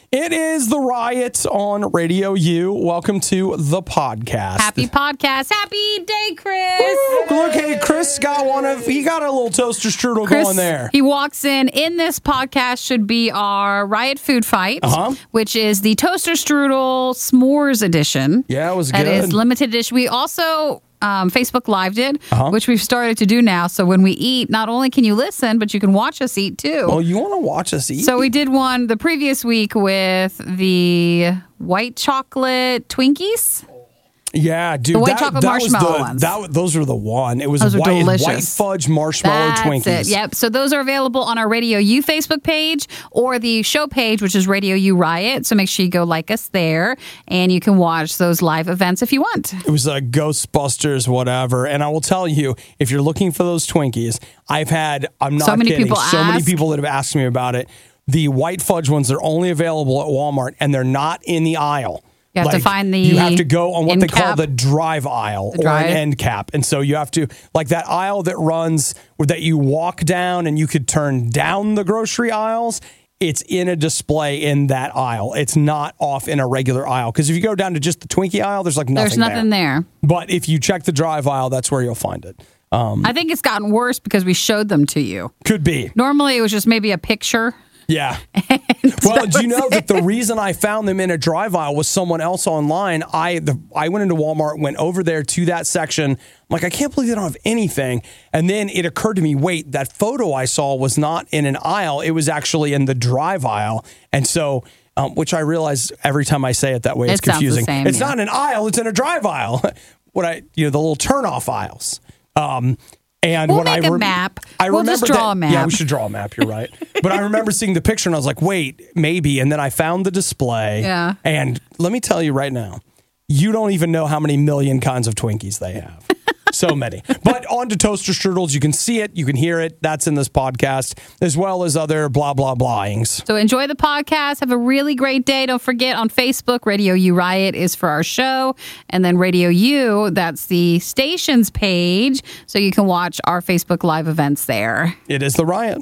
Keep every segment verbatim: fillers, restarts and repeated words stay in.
It is The Riot on Radio U. Welcome to the podcast. Happy podcast. Happy day, Chris. Woo! Look, hey, Chris got one of, he got a little toaster strudel Chris, going there. He walks in. In this podcast should be our Riot Food Fight, uh-huh. which is the toaster strudel s'mores edition. Yeah, it was that good. That is limited edition. We also... Um, Facebook Live did, uh-huh. which we've started to do now. So when we eat, not only can you listen, but you can watch us eat too. Well, you want to watch us eat? So we did one the previous week with the white chocolate Twinkies. Yeah, dude. The white that, chocolate that marshmallow was the, ones. That, those were the one. It was those white, are delicious. white fudge marshmallow That's Twinkies. It. Yep. So those are available on our Radio U Facebook page or the show page, which is Radio U Riot. So make sure you go like us there, and you can watch those live events if you want. It was like Ghostbusters, whatever. And I will tell you, if you're looking for those Twinkies, I've had, I'm not so many kidding, people so ask. many people that have asked me about it. The white fudge ones, they're only available at Walmart, and they're not in the aisle. You have like, to find the You have to go on what end they call cap. the drive aisle The or drive. an end cap. And so you have to, like that aisle that runs, or that you walk down and you could turn down the grocery aisles, it's in a display in that aisle. It's not off in a regular aisle. Because if you go down to just the Twinkie aisle, there's like nothing There's nothing there. there. But if you check the drive aisle, that's where you'll find it. Um, I think it's gotten worse because we showed them to you. could be. Normally it was just maybe a picture. Yeah. Well, do you know that the reason I found them in a drive aisle was someone else online? I the, I went into Walmart, went over there to that section. I'm like, I can't believe they don't have anything. And then it occurred to me, wait, that photo I saw was not in an aisle. It was actually in the drive aisle. And so, um, which I realize every time I say it that way, it's It sounds the confusing. same, it's yeah. not an aisle, it's in a drive aisle. What I, you know, the little turnoff aisles. Um, And We'll when make I a map. I We'll remember just draw that, a map. Yeah, we should draw a map. You're right. But I remember seeing the picture and I was like, wait, maybe. And then I found the display. Yeah. And let me tell you right now, you don't even know how many million kinds of Twinkies they have. So many. But on to toaster strudels. You can see it. You can hear it. That's in this podcast, as well as other blah, blah, blahings. So enjoy the podcast. Have a really great day. Don't forget on Facebook, Radio U Riot is for our show. And then Radio U, that's the station's page. So you can watch our Facebook Live events there. It is The Riot.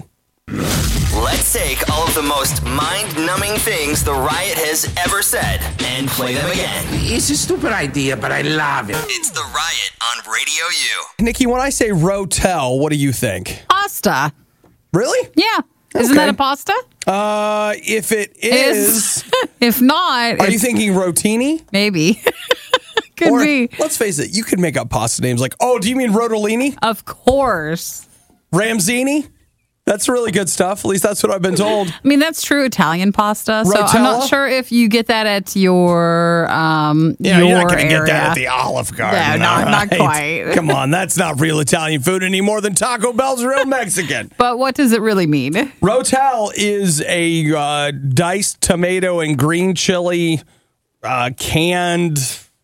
Let's take all of the most mind-numbing things the Riot has ever said and play them again. It's a stupid idea, but I love it. It's the Riot on Radio U. Nikki, when I say Rotel, what do you think? Pasta. Really? Yeah. Isn't Okay. that a pasta? Uh, if it is, If not, are it's you thinking Rotini? maybe. Could Or, be. let's face it, you could make up pasta names like, oh, do you mean Rotolini? Of course. Ramzini? That's really good stuff. At least that's what I've been told. I mean, that's true Italian pasta. So Rotella? I'm not sure if you get that at your um Yeah, your you're not going to get area. that at the Olive Garden. Yeah, not- all not right? quite. Come on, that's not real Italian food any more than Taco Bell's real Mexican. But what does it really mean? Rotel is a uh, diced tomato and green chili uh, canned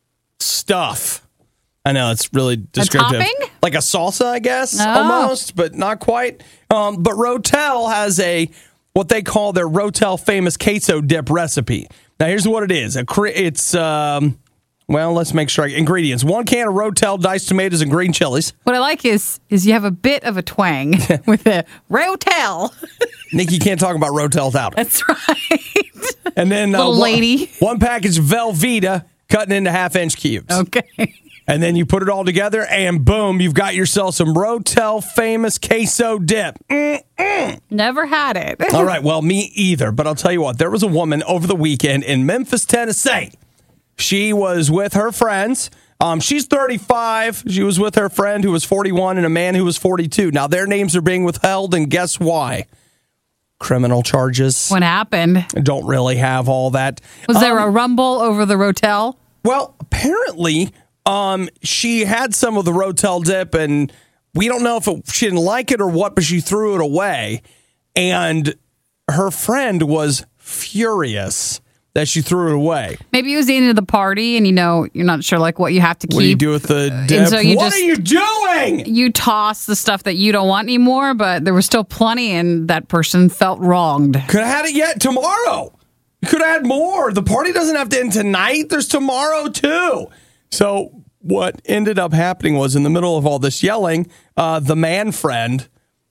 stuff. I know it's really descriptive. topping? Like a salsa, I guess, Oh. almost, but not quite. Um, but Rotel has a what they call their Rotel famous queso dip recipe. Now, here's what it is. A cre- it's um, well, let's make sure. I, ingredients: one can of Rotel diced tomatoes and green chilies. What I like is is you have a bit of a twang with a Rotel. Nikki can't talk about Rotel without it. That's right. And then uh, Little one, lady. one package of Velveeta cutting into half inch cubes. Okay. And then you put it all together, and boom, you've got yourself some Rotel famous queso dip. Mm. Never had it. All right, well, me either. But I'll tell you what, there was a woman over the weekend in Memphis, Tennessee. She was with her friends. Um, she's thirty-five. She was with her friend who was forty-one and a man who was forty-two. Now, their names are being withheld, and guess why? Criminal charges. What happened? Don't really have all that. Was there Um, a rumble over the Rotel? Well, apparently, um, she had some of the Rotel dip, and we don't know if it, she didn't like it or what, but she threw it away. And her friend was furious that she threw it away. Maybe you was eating at the party, and you know you're not sure like what you have to keep. What do you do with the dip? so you what just- are you doing? You toss the stuff that you don't want anymore, but there was still plenty, and that person felt wronged. Could have had it yet tomorrow. You could have had more. The party doesn't have to end tonight. There's tomorrow, too. So what ended up happening was in the middle of all this yelling, uh, the man friend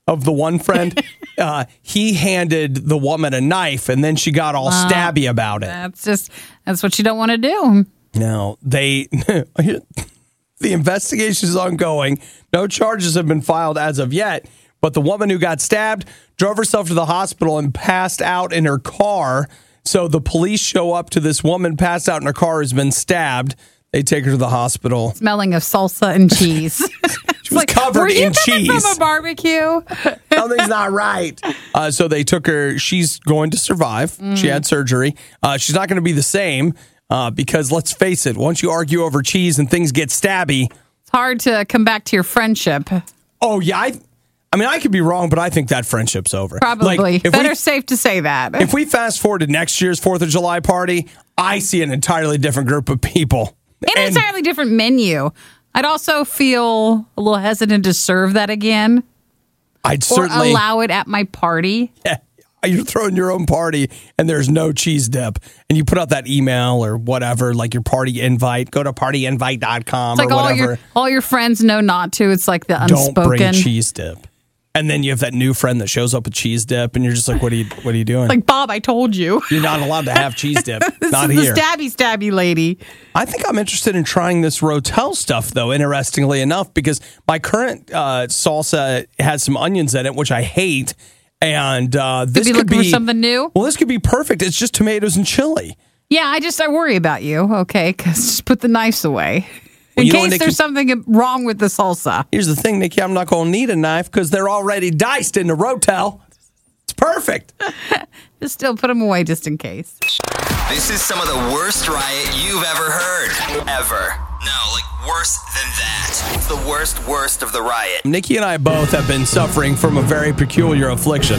of the one friend, uh, he handed the woman a knife, and then she got all wow. stabby about it. That's just, that's what you don't want to do. Now, they, the investigation is ongoing. No charges have been filed as of yet, but the woman who got stabbed drove herself to the hospital and passed out in her car. So the police show up to this woman passed out in her car who's been stabbed. They take her to the hospital. Smelling of salsa and cheese. She was like, covered were you in cheese. From a barbecue? Something's not right. Uh, so they took her. She's going to survive. Mm. She had surgery. Uh, she's not going to be the same uh, because, let's face it, once you argue over cheese and things get stabby. It's hard to come back to your friendship. Oh, yeah. I, I mean, I could be wrong, but I think that friendship's over. Probably. Like, Better we, safe to say that. If we fast forward to next year's fourth of July party, I see an entirely different group of people. An and, entirely different menu. I'd also feel a little hesitant to serve that again. I'd certainly or allow it at my party. Yeah, you're throwing your own party and there's no cheese dip. And you put out that email or whatever, like your party invite. Go to party invite dot com it's like or all whatever. Your, all your friends know not to. It's like the unspoken. Don't bring cheese dip. And then you have that new friend that shows up with cheese dip, and you're just like, "What are you? What are you doing?" Like, Bob, I told you, you're not allowed to have cheese dip. This not is here. The stabby, stabby lady. I think I'm interested in trying this Rotel stuff, though. Interestingly enough, because my current uh, salsa has some onions in it, which I hate, and uh, this could be could looking be for something new. Well, this could be perfect. It's just tomatoes and chili. Yeah, I just I worry about you. Okay, because just put the knives away. In well, case know, there's something wrong with the salsa. Here's the thing, Nikki. I'm not going to need a knife because they're already diced in the Rotel. It's perfect. Just still put them away just in case. This is some of the worst riot you've ever heard. Ever. No, like worse than that. The worst, worst of the riot. Nikki and I both have been suffering from a very peculiar affliction.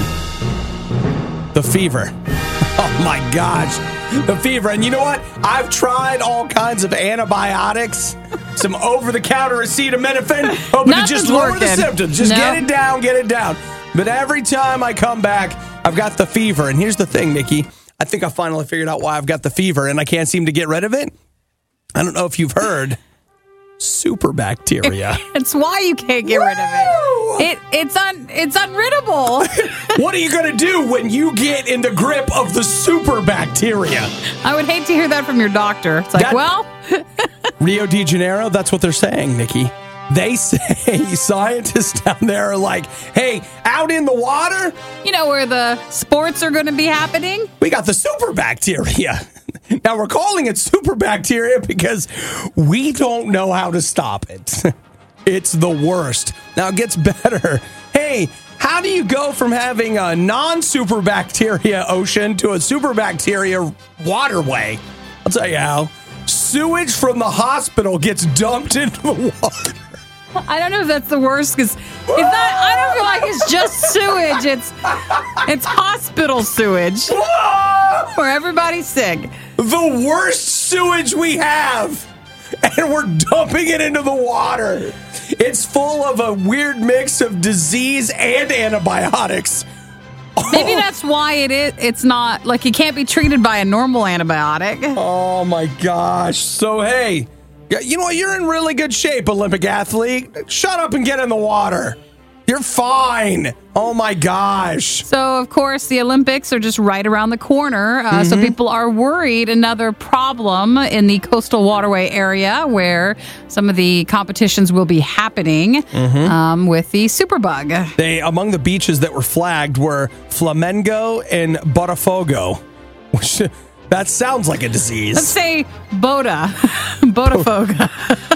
The fever. Oh, my gosh. The fever. And you know what? I've tried all kinds of antibiotics, some over-the-counter acetaminophen, hoping to just lower the symptoms. Just no. get it down, get it down. But every time I come back, I've got the fever. And here's the thing, Nikki. I think I finally figured out why I've got the fever, and I can't seem to get rid of it. I don't know if you've heard. Super bacteria. It's why you can't get Woo! rid of it. It it's un it's unriddable. What are you gonna do when you get in the grip of the super bacteria? I would hate to hear that from your doctor. It's like, that, well, Rio de Janeiro. That's what they're saying, Nikki. They say scientists down there are like, hey, out in the water, you know where the sports are going to be happening. We got the super bacteria. Now, we're calling it super bacteria because we don't know how to stop it. It's the worst. Now, it gets better. Hey, how do you go from having a non-super bacteria ocean to a super bacteria waterway? I'll tell you how. Sewage from the hospital gets dumped into the water. I don't know if that's the worst because it's not. I don't feel like it's just sewage. It's it's hospital sewage where everybody's sick. The worst sewage we have, and we're dumping it into the water. It's full of a weird mix of disease and antibiotics. Maybe that's why it is. It's not like it can't be treated by a normal antibiotic. Oh my gosh! So hey. You know what? You're in really good shape, Olympic athlete. Shut up and get in the water. You're fine. Oh, my gosh. So, of course, the Olympics are just right around the corner. Uh, mm-hmm. So people are worried. Another problem in the coastal waterway area where some of the competitions will be happening mm-hmm. um, with the superbug. They among the beaches that were flagged were Flamengo and Botafogo, which... That sounds like a disease. Let's say Boda. Botafogo.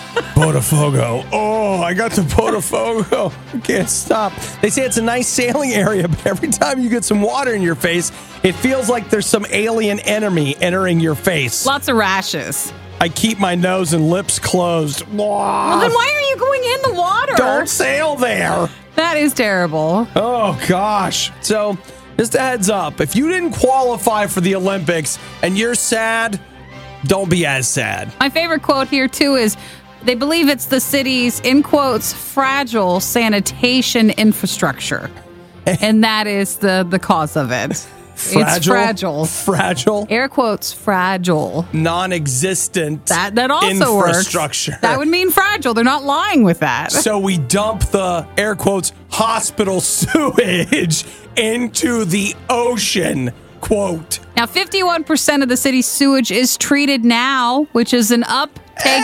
Botafogo. Oh, I got the Botafogo. I can't stop. They say it's a nice sailing area, but every time you get some water in your face, it feels like there's some alien enemy entering your face. Lots of rashes. I keep my nose and lips closed. Well, then why are you going in the water? Don't sail there. That is terrible. Oh, gosh. So... Just a heads up, if you didn't qualify for the Olympics and you're sad, don't be as sad. My favorite quote here, too, is they believe it's the city's, in quotes, fragile sanitation infrastructure. And that is the, the cause of it. Fragile? It's fragile. Fragile? Air quotes, fragile. Non-existent That that also infrastructure. works. That would mean fragile. They're not lying with that. So we dump the, air quotes, hospital sewage into the ocean, quote. Now, fifty-one percent of the city's sewage is treated now, which is an uptake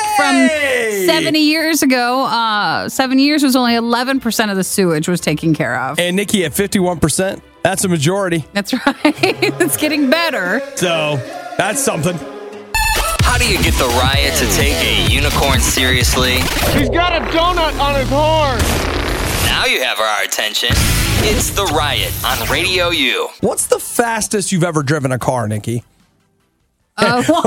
Hey! from seventy years ago. Uh, seven years was only eleven percent of the sewage was taken care of. And Nikki, at fifty-one percent, that's a majority. That's right. It's getting better. So that's something. How do you get the Riot to take a unicorn seriously? He's got a donut on his horn. Now you have our attention. It's the Riot on Radio U. What's the fastest you've ever driven a car, Nikki? Uh, Oh,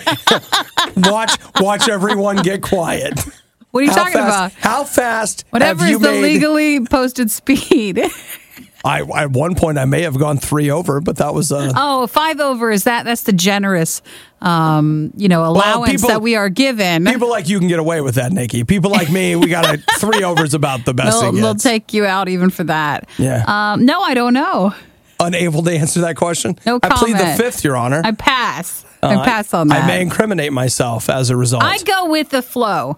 now, watch, watch everyone get quiet. what are you How talking fast, about? How fast Whatever have you is the made? legally posted speed. I, at one point, I may have gone three over, but that was uh, Oh, five over is that? That's the generous, um, you know, allowance people- that we are given. people like you can get away with that, Nikki. People like me, we got a three overs about the best they'll, thing. they'll take you out even for that. Yeah. Um, no, I don't know. Unable to answer that question. No I plead the comment. fifth, Your Honor. I pass. Uh, I pass on that. I may incriminate myself as a result. I go with the flow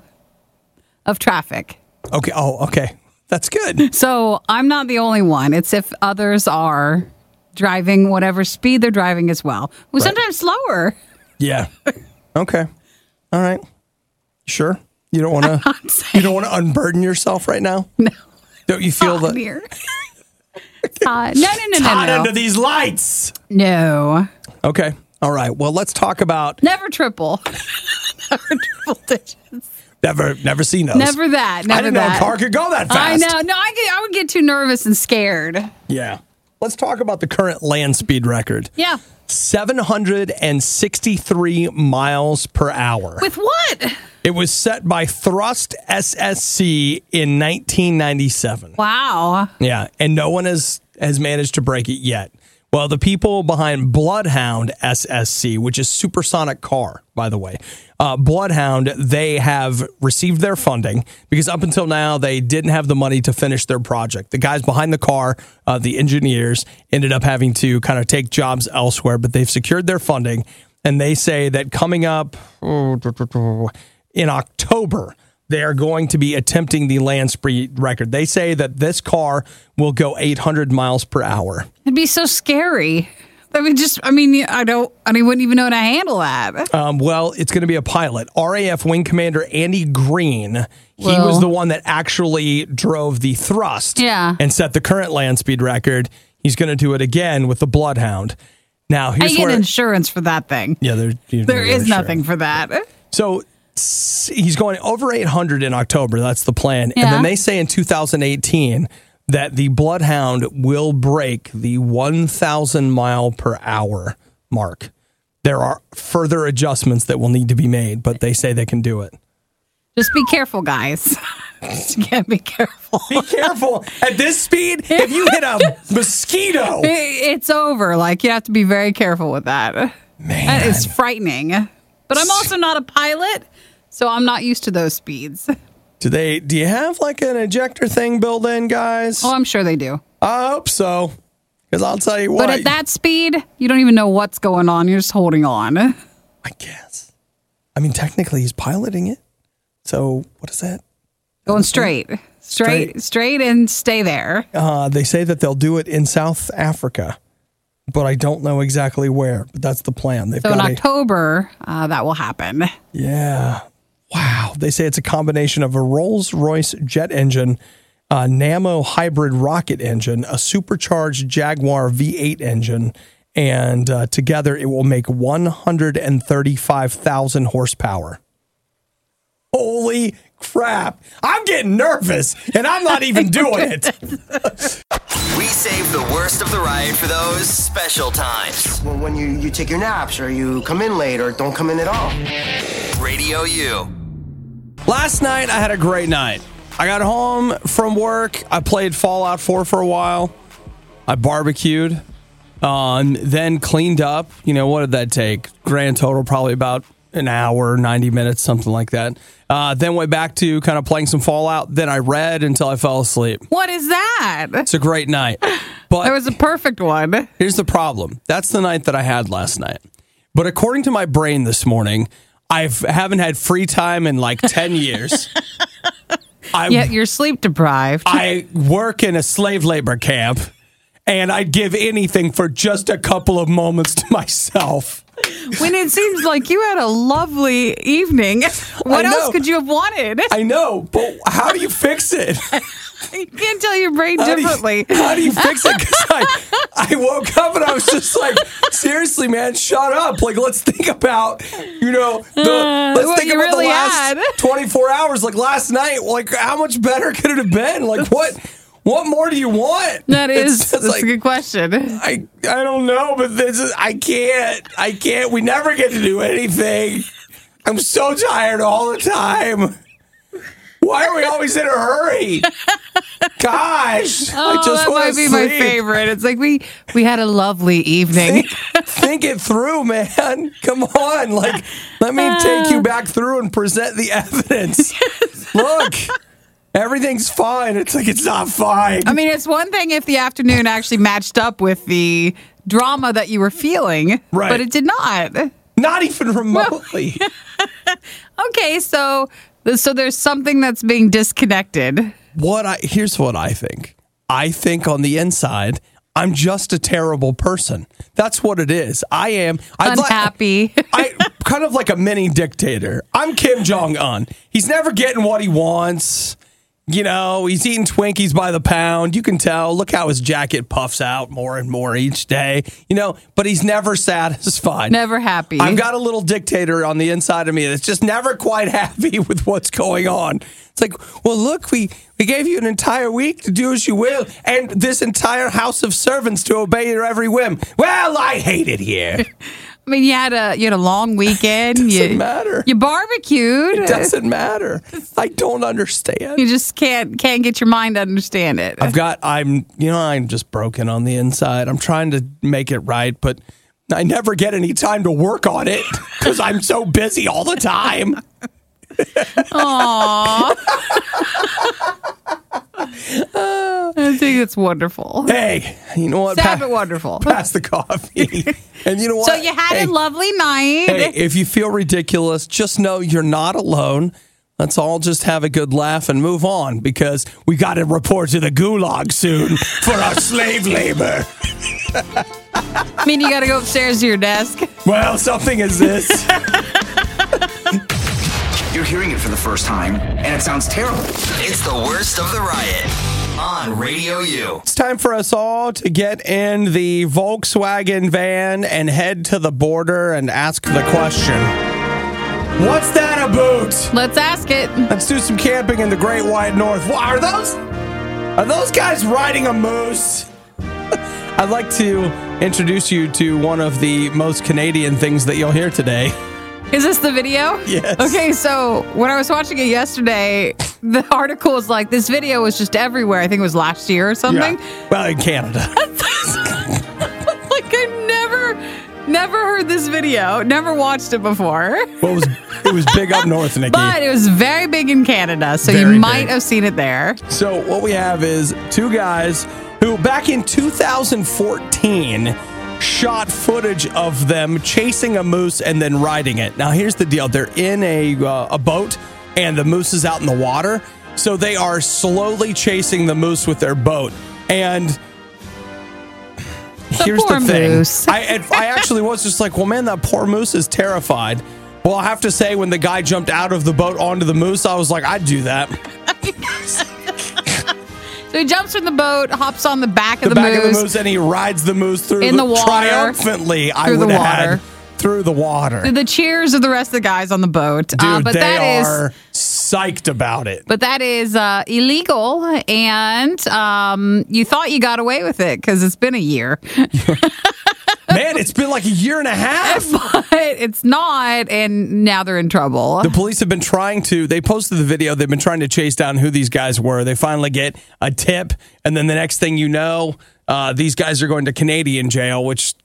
of traffic. okay. Oh, okay. That's good. So I'm not the only one. It's if others are driving whatever speed they're driving as well. Well, Right. sometimes slower. Yeah. Okay. All right. Sure. You don't want to. I'm saying You don't want to unburden yourself right now. No. Don't you feel hot that? here. It's hot. No, no, no, Hot no, under no. these lights. No. Okay. All right. Well, let's talk about Never triple. Never triple digits. never, never seen those. Never that. Never I didn't know that. a car could go that I fast. know. No, I, get, I would get too nervous and scared. Yeah. Let's talk about the current land speed record. Yeah. seven hundred sixty-three miles per hour. With what? It was set by Thrust S S C in nineteen ninety-seven. Wow. Yeah, and no one has has managed to break it yet. Well, the people behind Bloodhound S S C, which is supersonic car, by the way, uh, Bloodhound, they have received their funding because up until now they didn't have the money to finish their project. The guys behind the car, uh, the engineers, ended up having to kind of take jobs elsewhere, but they've secured their funding, and they say that coming up in October, they are going to be attempting the land speed record. They say that this car will go eight hundred miles per hour. It'd be so scary. I mean, just, I mean, I don't, I mean, wouldn't even know how to handle that. Um, well, it's going to be a pilot. R A F Wing Commander Andy Green, he Well- was the one that actually drove the Thrust Yeah. and set the current land speed record. He's going to do it again with the Bloodhound. Now, I here's get where... insurance for that thing. yeah, there, There is nothing for that. So s- he's going over eight hundred in October. That's the plan. And Yeah. then they say in two thousand eighteen that the Bloodhound will break the one thousand mile per hour mark. There are further adjustments that will need to be made, but they say they can do it. Just be careful, guys. Just gotta be careful. Be careful. At this speed, if you hit a mosquito. It's over. Like, you have to be very careful with that. Man. That is frightening. But I'm also not a pilot, so I'm not used to those speeds. Do they? Do you have like an ejector thing built in, guys? Oh, I'm sure they do. I hope so. Because I'll tell you what. But at that speed, you don't even know what's going on. You're just holding on. I guess. I mean, technically, he's piloting it. So what is that? Going straight. Straight, Straight. straight, and stay there. Uh, they say that they'll do it in South Africa, but I don't know exactly where. But that's the plan. They've So in got a, October, uh, that will happen. yeah. Wow. They say it's a combination of a Rolls-Royce jet engine, a Nammo hybrid rocket engine, a supercharged Jaguar V eight engine, and uh, together it will make one hundred thirty-five thousand horsepower. Holy crap. I'm getting nervous, and I'm not even doing it. We save the worst of the Riot for those special times. Well, when you, you take your naps or you come in late or don't come in at all. Radio U. Last night, I had a great night. I got home from work. I played Fallout four for a while. I barbecued, um, then cleaned up. You know, what did that take? Grand total, probably about an hour, ninety minutes, something like that. Uh, then went back to kind of playing some Fallout. Then I read until I fell asleep. What is that? It's a great night. But That was a perfect one. here's the problem. That's the night that I had last night. But according to my brain this morning, I haven't had free time in like ten years. I, Yeah, you're sleep deprived. I work in a slave labor camp, and I'd give anything for just a couple of moments to myself. When it seems like you had a lovely evening, what I know. else could you have wanted? I know, but how do you fix it? You can't tell your brain How do you- differently. How do you fix it? Because I, I woke up and I was just like, seriously, man, shut up. Like, let's think about, you know, the, Uh, let's what think you about really the last had. twenty-four hours. Like last night, like how much better could it have been? Like what, what more do you want? That is It's just that's like, a good question. I, I don't know, but this is, I can't, I can't. We never get to do anything. I'm so tired all the time. Why are we always in a hurry? Gosh, Oh, I just that want might to be sleep. my favorite. It's like we we had a lovely evening. Think, think it through, man. Come on, like let me take you back through and present the evidence. Look, everything's fine. It's like it's not fine. I mean, it's one thing if the afternoon actually matched up with the drama that you were feeling, Right. but it did not. Not even remotely. Okay, so so there's something that's being disconnected. What I here's what I think. I think on the inside, I'm just a terrible person. That's what it is. I am I'd like- Unhappy. I kind of like a mini dictator. I'm Kim Jong Un. He's never getting what he wants. You know, he's eating Twinkies by the pound. You can tell. Look how his jacket puffs out more and more each day. You know, but he's never satisfied. Never happy. I've got a little dictator on the inside of me that's just never quite happy with what's going on. It's like, well, look, we, we gave you an entire week to do as you will, and this entire house of servants to obey your every whim. Well, I hate it here. I mean, you had a you had a long weekend. Doesn't you, matter. You barbecued. It doesn't matter. I don't understand. You just can't can't get your mind to understand it. I've got, I'm, you know, I'm just broken on the inside. I'm trying to make it right, but I never get any time to work on it because I'm so busy all the time. Aww. I think it's wonderful. Hey, you know what? Sad Pa- but wonderful. Pass the coffee. And you know what? So you had hey, a lovely night. hey, if you feel ridiculous, just know you're not alone. Let's all just have a good laugh and move on because we got to report to the gulag soon for our slave labor. I mean, you got to go upstairs to your desk. Well, something is this. You're hearing it for the first time, and it sounds terrible. It's the worst of the riot on Radio U. It's time for us all to get in the Volkswagen van and head to the border and ask the question, what's that about? Let's ask it. Let's do some camping in the Great White North. What, are those are those guys riding a moose? I'd like to introduce you to one of the most Canadian things that you'll hear today. Is this the video? Yes. Okay, so when I was watching it yesterday, the article was like, this video was just everywhere. I think it was last year or something. Yeah. Well, in Canada. Like, I never, never heard this video, never watched it before. Well, it was it was big up north, Nikki. But it was very big in Canada, so Very you might big. have seen it there. So what we have is two guys who back in two thousand fourteen shot footage of them chasing a moose and then riding it. Now here's the deal. They're in a uh, a boat and the moose is out in the water. So they are slowly chasing the moose with their boat. And here's poor the thing. moose. I and I actually was just like, well, man, that poor moose is terrified. Well, I have to say, when the guy jumped out of the boat onto the moose, I was like, I'd do that. So he jumps from the boat, hops on the back of the the, back moose. of the moose, and he rides the moose through In the water. triumphantly. I Through the would have water. had through the water. To the cheers of the rest of the guys on the boat. Dude, uh, but they that is, are psyched about it. but that is uh, illegal, and um, you thought you got away with it because it's been a year, Man, it's been like a year and a half. but it's not, and now they're in trouble. The police have been trying to, they posted the video, they've been trying to chase down who these guys were. They finally get a tip, and then the next thing you know, uh, these guys are going to Canadian jail, which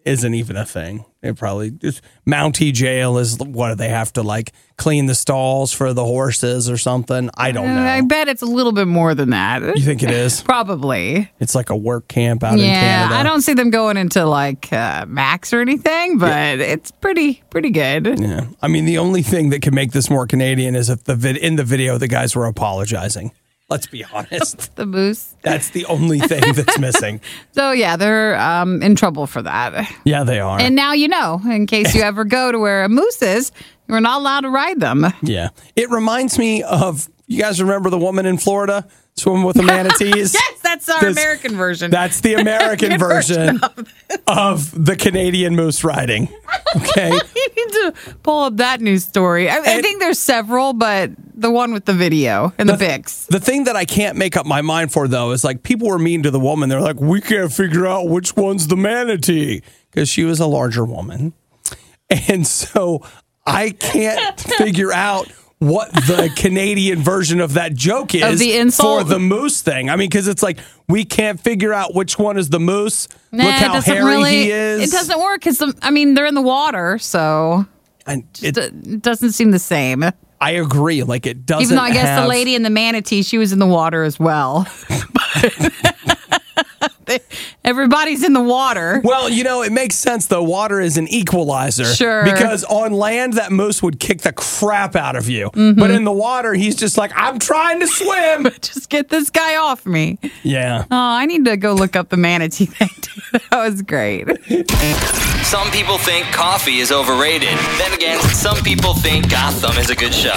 isn't even a thing. It probably just Mountie jail is what do they have to like clean the stalls for the horses or something? I don't know. I bet it's a little bit more than that. You think it is? Probably. It's like a work camp out yeah, in Canada. I don't see them going into like uh, Max or anything, but yeah. it's pretty pretty good. Yeah, I mean the only thing that can make this more Canadian is if the vid- in the video the guys were apologizing. Let's be honest. The moose. That's the only thing that's missing. So, yeah, they're um, in trouble for that. Yeah, they are. And now you know, in case you ever go to where a moose is, you're not allowed to ride them. Yeah. It reminds me of, you guys remember the woman in Florida swimming with the manatees? Yes, that's our this, American version. That's the American version, version of, of the Canadian moose riding. Okay. You need to pull up that news story. I, I think there's several, but the one with the video and the, the pics. The thing that I can't make up my mind for, though, is like people were mean to the woman. They're like, we can't figure out which one's the manatee because she was a larger woman. And so I can't figure out what the Canadian version of that joke is of the insult? For the moose thing. I mean, because it's like, we can't figure out which one is the moose. Nah, Look how hairy really, he is. It doesn't work because, I mean, they're in the water, so and it, it, it doesn't seem the same. I agree. Like, it doesn't Even though I guess have, the lady in the manatee, she was in the water as well. Everybody's in the water. Well, you know, it makes sense, though. Water is an equalizer. Sure. Because on land, that moose would kick the crap out of you. Mm-hmm. But in the water, he's just like, I'm trying to swim. Just get this guy off me. Yeah. Oh, I need to go look up the manatee thing, too. That was great. Some people think coffee is overrated. Then again, some people think Gotham is a good show.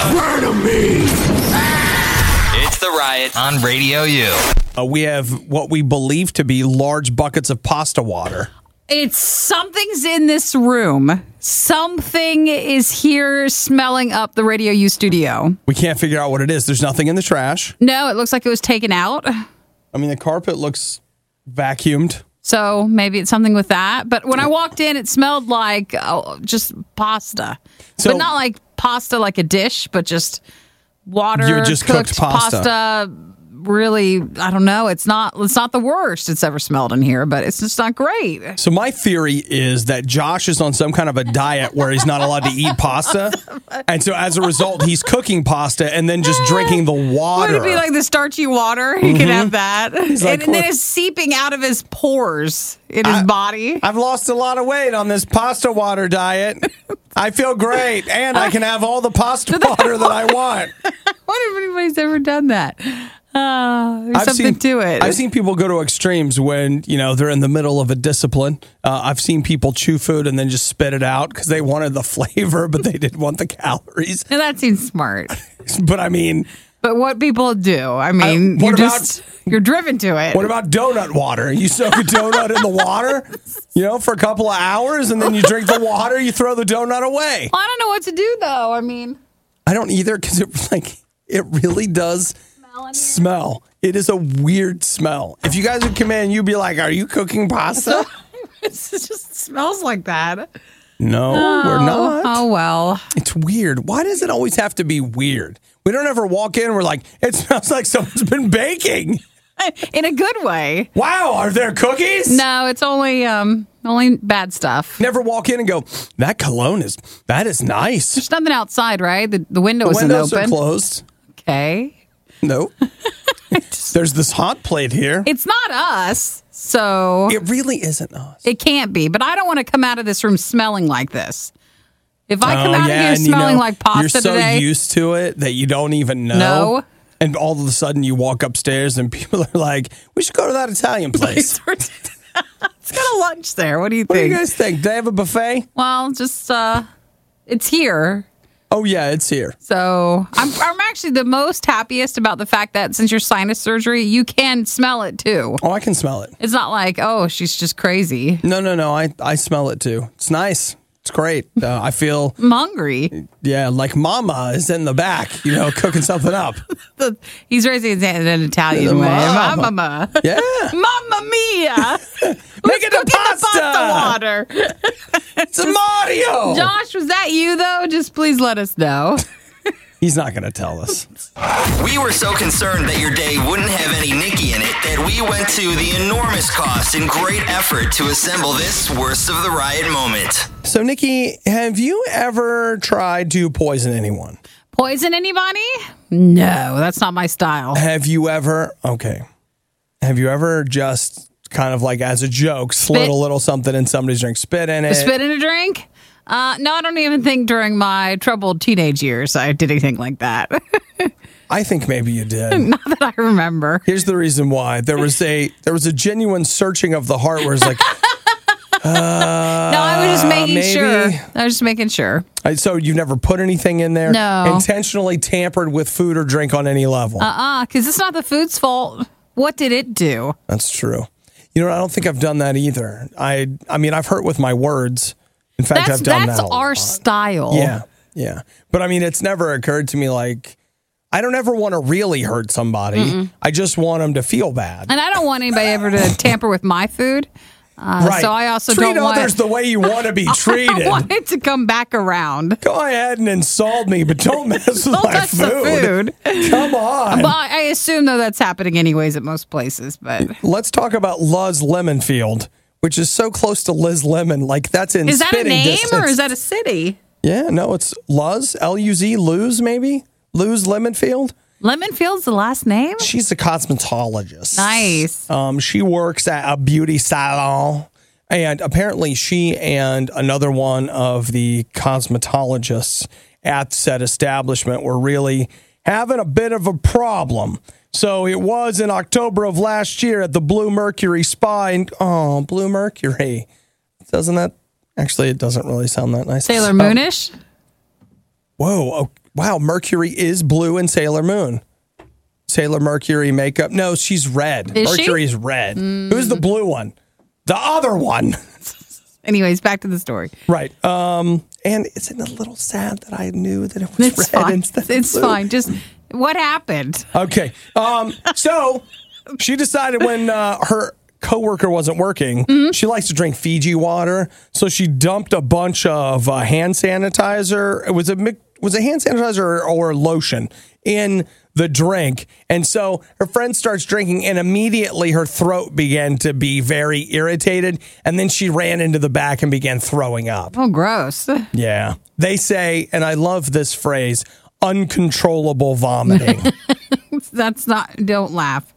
It's The Riot on Radio U. Uh, we have what we believe to be large buckets of pasta water. It's something's in this room. Something is here smelling up the Radio U studio. We can't figure out what it is. There's nothing in the trash. No, it looks like it was taken out. I mean, the carpet looks vacuumed. So maybe it's something with that. But when I walked in, it smelled like oh, just pasta. So, but not like pasta like a dish, but just water, you just cooked, cooked pasta. pasta. Really, I don't know. It's not. It's not the worst it's ever smelled in here, but it's just not great. So my theory is that Josh is on some kind of a diet where he's not allowed to eat pasta, and so as a result, he's cooking pasta and then just drinking the water. Would it be like the starchy water? He mm-hmm. can have that, He's like, and, and then it's seeping out of his pores in his I, body. I've lost a lot of weight on this pasta water diet. I feel great, and I can have all the pasta water that I want. What if anybody's ever done that? Uh, there's I've something seen, to it. I've seen people go to extremes when, you know, they're in the middle of a discipline. Uh, I've seen people chew food and then just spit it out because they wanted the flavor, but they didn't want the calories. And that seems smart. But I mean... But what people do, I mean, I, you're about, just, you're driven to it. What about donut water? You soak a donut in the water, you know, for a couple of hours, and then you drink the water, you throw the donut away. Well, I don't know what to do, though. I mean... I don't either because it, like, it really does... Smell. It is a weird smell. If you guys would come in, you'd be like, are you cooking pasta? It just smells like that. No, oh, we're not. Oh, well. It's weird. Why does it always have to be weird? We don't ever walk in and we're like, it smells like someone's been baking. In a good way. Wow, are there cookies? No, it's only um only bad stuff. Never walk in and go, that cologne is, that is nice. There's nothing outside, right? The, the window the isn't windows open. are closed. Okay. No. There's this hot plate here. It's not us, so... It really isn't us. It can't be, but I don't want to come out of this room smelling like this. If I come oh, out yeah, of here smelling you know, like pasta you're so today... used to it that you don't even know. No. And all of a sudden you walk upstairs and people are like, we should go to that Italian place. It's got a lunch there. What do you What think? do you guys think? Do they have a buffet? Well, just, uh, it's here. Oh, yeah, it's here. So I'm, I'm actually the most happiest about the fact that since your sinus surgery, you can smell it too. Oh, I can smell it. It's not like, oh, she's just crazy. No, no, no. I, I smell it too. It's nice. It's great. Uh, I feel, I'm hungry. yeah, like Mama is in the back, you know, cooking something up. He's raising his hand in an Italian way. Mama. Mama. Yeah. Mamma mia. Making the pasta. the pasta water. It's a Mario. Josh, was that you though? Just please let us know. He's not going to tell us. We were so concerned that your day wouldn't have any Nikki in it that we went to the enormous cost and great effort to assemble this worst of the riot moment. So, Nikki, have you ever tried to poison anyone? Poison anybody? No, that's not my style. Have you ever, okay, have you ever just kind of like as a joke, slid Spit? a little something in somebody's drink, spit in it? Spit in a drink? Uh, no, I don't even think during my troubled teenage years I did anything like that. I think maybe you did. Not that I remember. Here's the reason why. There was a there was a genuine searching of the heart where it's like, uh, no, I was just making maybe. sure. I was just making sure. So you've never put anything in there? No. Intentionally tampered with food or drink on any level? Uh-uh, because it's not the food's fault. What did it do? That's true. You know, I don't think I've done that either. I I mean, I've hurt with my words. In fact, That's I've done that's that a our lot. style. Yeah, yeah. But I mean, it's never occurred to me like, I don't ever want to really hurt somebody. Mm-mm. I just want them to feel bad. And I don't want anybody ever to tamper with my food. Uh, right. So I also Treat don't want others the way you want to be treated. I want it to come back around. Go ahead and insult me, but don't mess with Don't my touch food. the food. Come on. Well, I assume though that's happening anyways at most places. But Let's talk about Luz Lemonfield, which is so close to Liz Lemon. Like that's in is that a spitting name distance. or is that a city? Yeah, no, it's Luz, L U Z, Luz maybe? Luz Lemonfield. Lemonfield's the last name? She's a cosmetologist. Nice. Um, she works at a beauty salon. And apparently she and another one of the cosmetologists at said establishment were really having a bit of a problem. So it was in October of last year at the Blue Mercury Spa. And, oh, Blue Mercury. Doesn't that... Actually, it doesn't really sound that nice. Sailor Oh, Moonish? whoa. Oh, wow. Mercury is blue in Sailor Moon. Sailor Mercury makeup. No, she's red. Is she? Mercury's red. Mm. Who's the blue one? The other one. Anyways, back to the story. Right. Um, and isn't it a little sad that I knew that it was It's red fine. instead of It's blue? fine. Just what happened? Okay. Um, so she decided when uh, her coworker wasn't working, mm-hmm. she likes to drink Fiji water. So she dumped a bunch of uh, hand sanitizer. It was a was a hand sanitizer or, or lotion in the drink. And so her friend starts drinking and immediately her throat began to be very irritated. And then she ran into the back and began throwing up. Oh, gross. Yeah. They say, and I love this phrase, uncontrollable vomiting. That's not, don't laugh.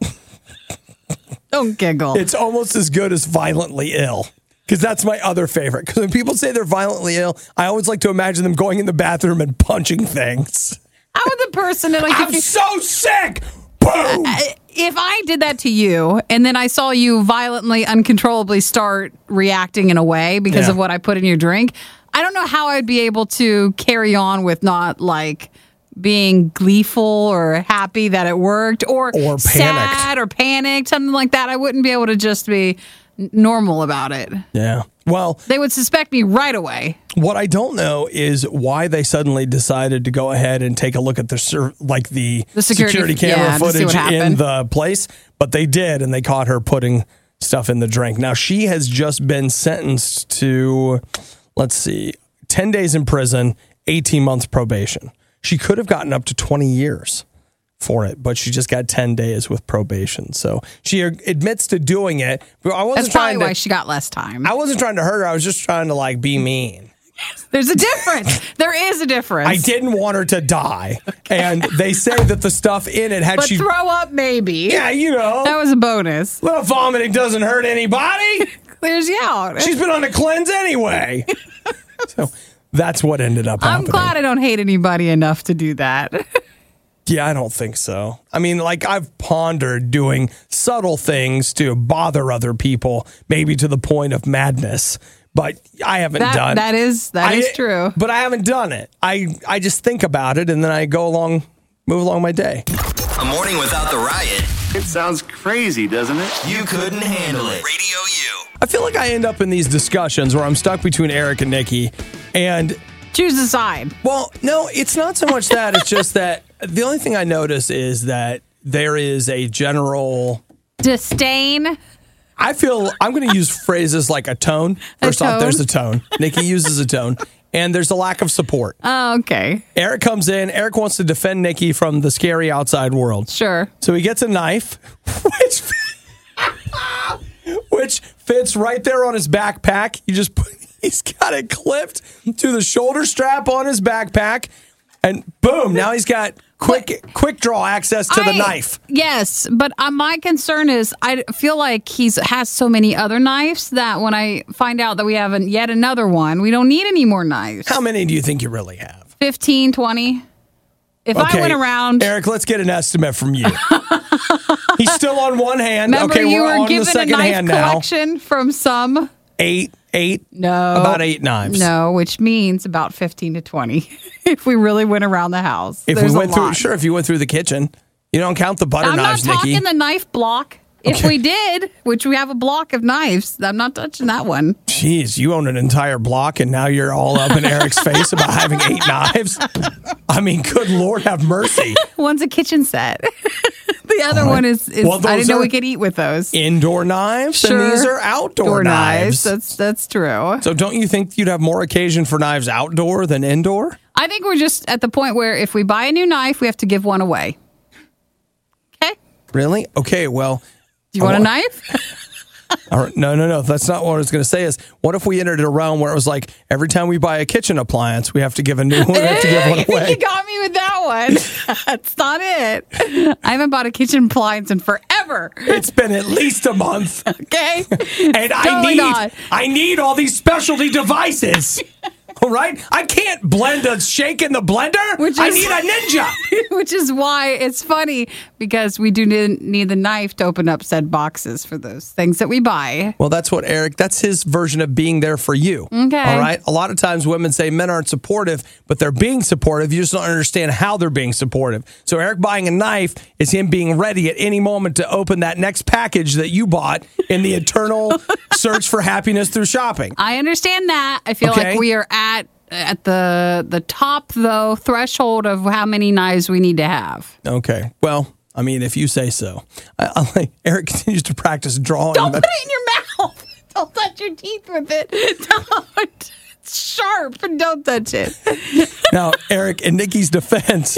Don't giggle. It's almost as good as violently ill. Because that's my other favorite. Because when people say they're violently ill, I always like to imagine them going in the bathroom and punching things. I was the person that like I'm if you, so sick. Boom. If I did that to you and then I saw you violently, uncontrollably start reacting in a way because Yeah. of what I put in your drink, I don't know how I'd be able to carry on with not like being gleeful or happy that it worked or, Or sad panicked. or panicked, something like that. I wouldn't be able to just be n- normal about it. Yeah. Well, They would suspect me right away. what I don't know is why they suddenly decided to go ahead and take a look at the sur- like the, The security- camera yeah, to see footage what in happened. the place, but they did, and they caught her putting stuff in the drink. Now she has just been sentenced to, let's see, ten days in prison, eighteen months probation. She could have gotten up to twenty years for it, but she just got ten days with probation. So she admits to doing it. But I wasn't That's probably trying to, why she got less time. I wasn't trying to hurt her. I was just trying to like be mean. There's a difference. There is a difference. I didn't want her to die. And they say that the stuff in it had But she. throw up, maybe. Yeah, you know. That was a bonus. Little vomiting doesn't hurt anybody. Clears you out. She's been on a cleanse anyway. So that's what ended up I'm happening. glad I don't hate anybody enough to do that. Yeah, I don't think so. I mean, like, I've pondered doing subtle things to bother other people, maybe to the point of madness, but I haven't That, done that is that I- is true. But I haven't done it. I, I just think about it and then I go along, move along my day. A morning without the riot, It sounds crazy, doesn't it? you couldn't handle it. Radio U. I feel like I end up in these discussions where I'm stuck between Eric and Nikki. And, Choose a side. well, no, it's not so much that. It's just that the only thing I notice is that there is a general. Disdain. I feel I'm going to use phrases like a tone. A First off, tone. there's a tone. Nikki uses a tone. and there's a lack of support. Oh, okay. Eric comes in. Eric wants to defend Nikki from the scary outside world. Sure. So he gets a knife, which which fits right there on his backpack. He just put, he's got it clipped to the shoulder strap on his backpack, and boom! Now he's got quick quick draw access to the I- knife. Yes, but uh, my concern is I feel like he's has so many other knives that when I find out that we have an, yet another one, we don't need any more knives. How many do you think you really have? fifteen, twenty If I went around... Eric, let's get an estimate from you. He's still on one hand. Remember okay, you we're were on the given a second knife hand now. collection from some... Eight, eight. No. About eight knives. No, which means about fifteen to twenty if we really went around the house. If There's we a went through, lot. sure, if you went through the kitchen. You don't count the butter I'm knives, not talking Nikki. the knife block. If Okay. we did, which we have a block of knives, I'm not touching that one. Jeez, you own an entire block, and now you're all up in Eric's face about having eight knives. I mean, good Lord, have mercy. One's a kitchen set. The other one is, is Well, I those didn't know are we could eat with those. Indoor knives, Sure. and these are outdoor Door knives. That's that's true. So don't you think you'd have more occasion for knives outdoor than indoor? I think we're just at the point where if we buy a new knife, we have to give one away. Okay? Really? Okay, well. Do you want I a wa- knife? All right, no, no, no. That's not what I was going to say. Is what if we entered a realm where it was like every time we buy a kitchen appliance, we have to give a new one. We have to give one I think away. you got me with that one. That's not it. I haven't bought a kitchen appliance in forever. It's been at least a month, Okay? and I Totally need not. I need all these specialty devices. All right, I can't blend a shake in the blender. Which I is- need a ninja. Which is why it's funny because we do need, need the knife to open up said boxes for those things that we buy. Well, that's what Eric, that's his version of being there for you. Okay. All right. A lot of times women say men aren't supportive, but they're being supportive. You just don't understand how they're being supportive. So Eric buying a knife is him being ready at any moment to open that next package that you bought in the eternal search for happiness through shopping. I understand that. I feel Okay. like we are at at the the top though threshold of how many knives we need to have. Okay. Well, I mean, if you say so. I, I like Eric continues to practice drawing. Don't but- put it in your mouth. Don't touch your teeth with it. Don't. It's sharp and don't touch it. Now, Eric, in Nikki's defense,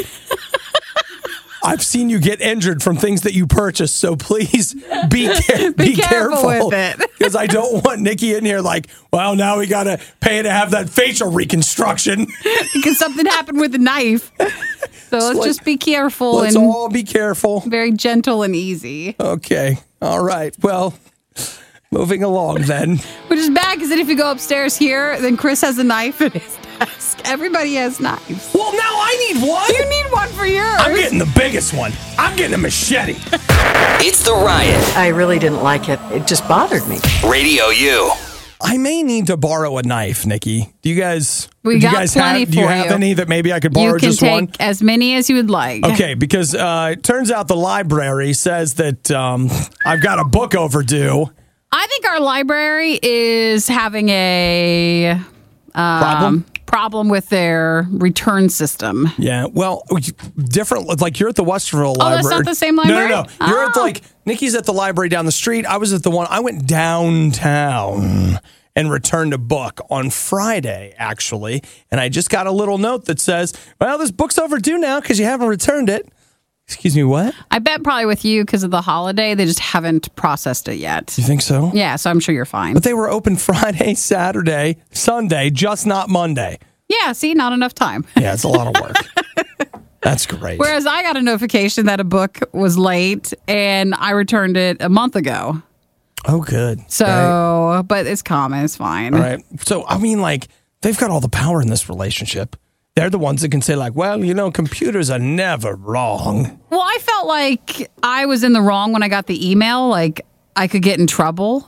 I've seen you get injured from things that you purchased, so please be care- Be be, careful with it. because I don't want Nikki in here like, well, now we got to pay to have that facial reconstruction. Because something happened with the knife. So let's like- just be careful Let's and all be careful. very gentle and easy. Okay, all right. Well, moving along then. Which is bad because then if you go upstairs here, then Chris has a knife at his desk. Everybody has knives. Well, now I need one. You need one for yours. I'm getting the biggest one. I'm getting a machete. It's the Riot. I really didn't like it. It just bothered me. Radio U. I may need to borrow a knife, Nikki. Do you guys? We do you got guys plenty have? Do you for have you. any that maybe I could borrow You can just take one? as many as you would like. Okay, because uh, it turns out the library says that um, I've got a book overdue. I think our library is having a um, Problem? problem with their return system. Yeah, well, different. Like you're at the Westerville Oh, library. that's not the same library? No, no, no. You're at the, Oh. like Nikki's at the library down the street. I was at the one. I went downtown and returned a book on Friday, actually, and I just got a little note that says, "Well, this book's overdue now because you haven't returned it." Excuse me, what? I bet probably with you because of the holiday, they just haven't processed it yet. You think so? Yeah, so I'm sure you're fine. But they were open Friday, Saturday, Sunday, just not Monday. Yeah, see, not enough time. Yeah, it's a lot of work. That's great. Whereas I got a notification that a book was late and I returned it a month ago. Oh, good. So, Right. but it's common, it's fine. All right. So, I mean, like, they've got all the power in this relationship. They're the ones that can say, like, well, you know, computers are never wrong. Well, I felt like I was in the wrong when I got the email. Like, I could get in trouble.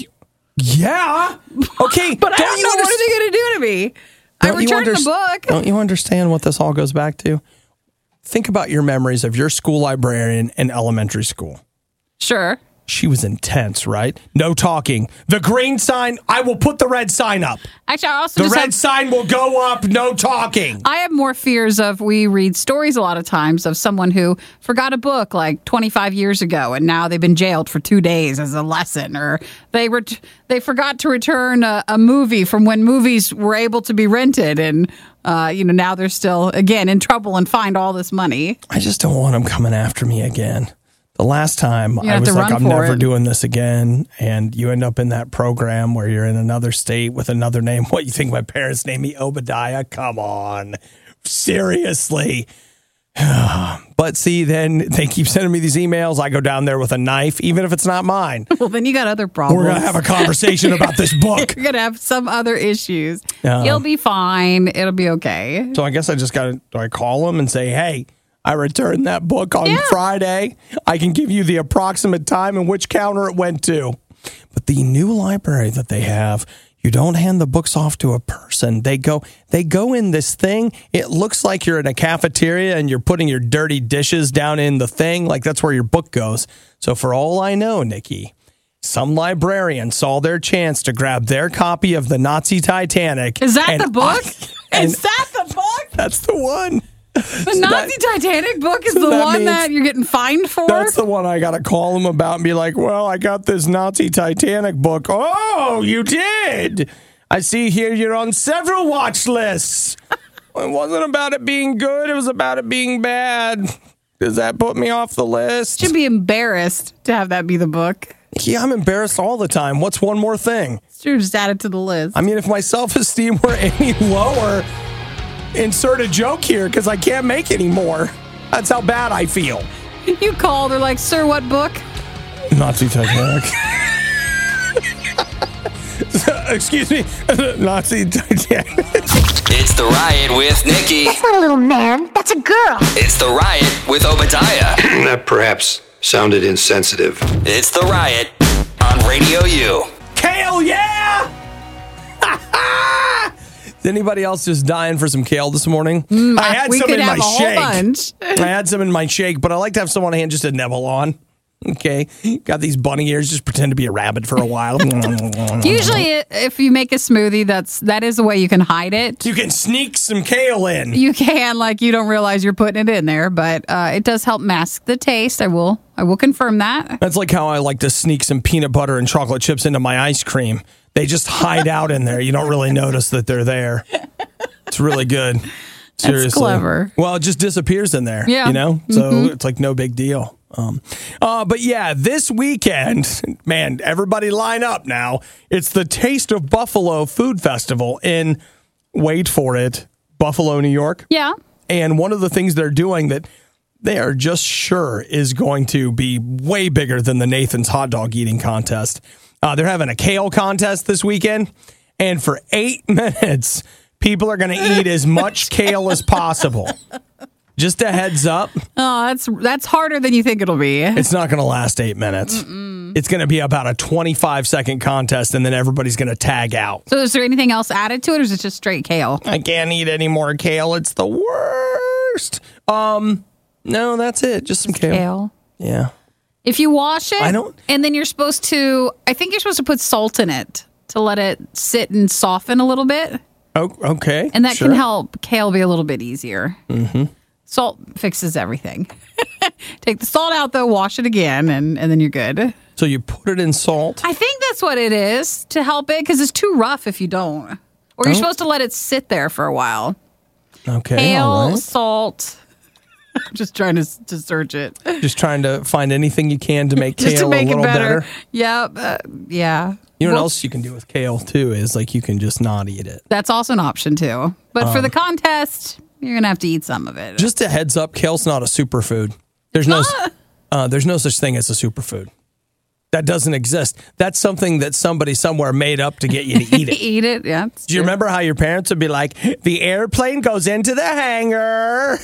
Yeah. Okay. But I don't know. What are they going to do to me? I returned the book. Don't you understand what this all goes back to? Think about your memories of your school librarian in elementary school. Sure. She was intense, right? No talking. The green sign, I will put the red sign up. Actually, I also The just red have, sign will go up, no talking. I have more fears of, we read stories a lot of times of someone who forgot a book like twenty-five years ago and now they've been jailed for two days as a lesson, or they were they forgot to return a, a movie from when movies were able to be rented, and uh, you know now they're still again in trouble and fined all this money. I just don't want them coming after me again. The last time I have was to like, run I'm for never it. doing this again. And you end up in that program where you're in another state with another name. What, you think my parents named me Obadiah? Come on. Seriously. But see, then they keep sending me these emails. I go down there with a knife, even if it's not mine. Well, then you got other problems. We're going to have a conversation about this book. You're gonna have some other issues. Yeah. You'll be fine. It'll be okay. So I guess I just got to, do I call them and say, hey, I returned that book on Yeah. Friday. I can give you the approximate time and which counter it went to. But the new library that they have, you don't hand the books off to a person. They go they go in this thing. It looks like you're in a cafeteria and you're putting your dirty dishes down in the thing. Like that's where your book goes. So for all I know, Nikki, some librarian saw their chance to grab their copy of the Nazi Titanic. Is that and the book? I- Is that the book? That's the one. The Nazi Titanic book is so the that one means- that you're getting fined for? That's the one I got to call them about and be like, well, I got this Nazi Titanic book. Oh, you did. I see here you're on several watch lists. It wasn't about it being good. It was about it being bad. Does that put me off the list? Should be embarrassed to have that be the book. Yeah, I'm embarrassed all the time. What's one more thing? Sure, just add it to the list. I mean, if my self-esteem were any lower, insert a joke here because I can't make any more. That's how bad I feel. You call, they're like, sir, what book? Nazi Titanic. Excuse me. Nazi Titanic. It's The Riot with Nikki. That's not a little man. That's a girl. It's The Riot with Obadiah. That perhaps sounded insensitive. It's The Riot on Radio U. Kale, yeah! Is anybody else just dying for some kale this morning? Mm, I had we some could in have my a whole shake. bunch. I had some in my shake, but I like to have some on hand just to nibble on. Okay, got these bunny ears. Just pretend to be a rabbit for a while. Usually, if you make a smoothie, that's that is the way you can hide it. You can sneak some kale in. You can, like, you don't realize you're putting it in there, but uh, it does help mask the taste. I will, I will confirm that. That's like how I like to sneak some peanut butter and chocolate chips into my ice cream. They just hide out in there. You don't really notice that they're there. It's really good. Seriously. clever. Well, it just disappears in there. Yeah. You know? So Mhm. it's like no big deal. Um, uh, but yeah, this weekend, man, everybody line up now. It's the Taste of Buffalo Food Festival in, wait for it, Buffalo, New York. Yeah. And one of the things they're doing that they are just sure is going to be way bigger than the Nathan's hot dog eating contest. Uh, they're having a kale contest this weekend. And for eight minutes, people are going to eat as much kale as possible. Just a heads up. Oh, that's that's harder than you think it'll be. It's not going to last eight minutes. Mm-mm. It's going to be about a twenty-five second contest, and then everybody's going to tag out. So is there anything else added to it, or is it just straight kale? I can't eat any more kale. It's the worst. Um, no, that's it. Just some kale. Kale. Yeah. If you wash it, I don't- and then you're supposed to, I think you're supposed to put salt in it to let it sit and soften a little bit. Oh, okay. And that Sure. can help kale be a little bit easier. Mm-hmm. Salt fixes everything. Take the salt out, though, wash it again, and, and then you're good. So you put it in salt. I think that's what it is to help it, because it's too rough if you don't. Or you're Oh. supposed to let it sit there for a while. Okay. Kale, all right. salt. I'm just trying to, to search it. Just trying to find anything you can to make Just kale to make a little it better. better. Yeah. Uh, yeah. You know Well, what else you can do with kale too is like you can just not eat it. That's also an option, too. But for Um, the contest, you're going to have to eat some of it. Just a heads up, kale's not a superfood. There's no uh, there's no such thing as a superfood. That doesn't exist. That's something that somebody somewhere made up to get you to eat it. Eat it, yeah. it's Do you true. remember how your parents would be like, the airplane goes into the hangar?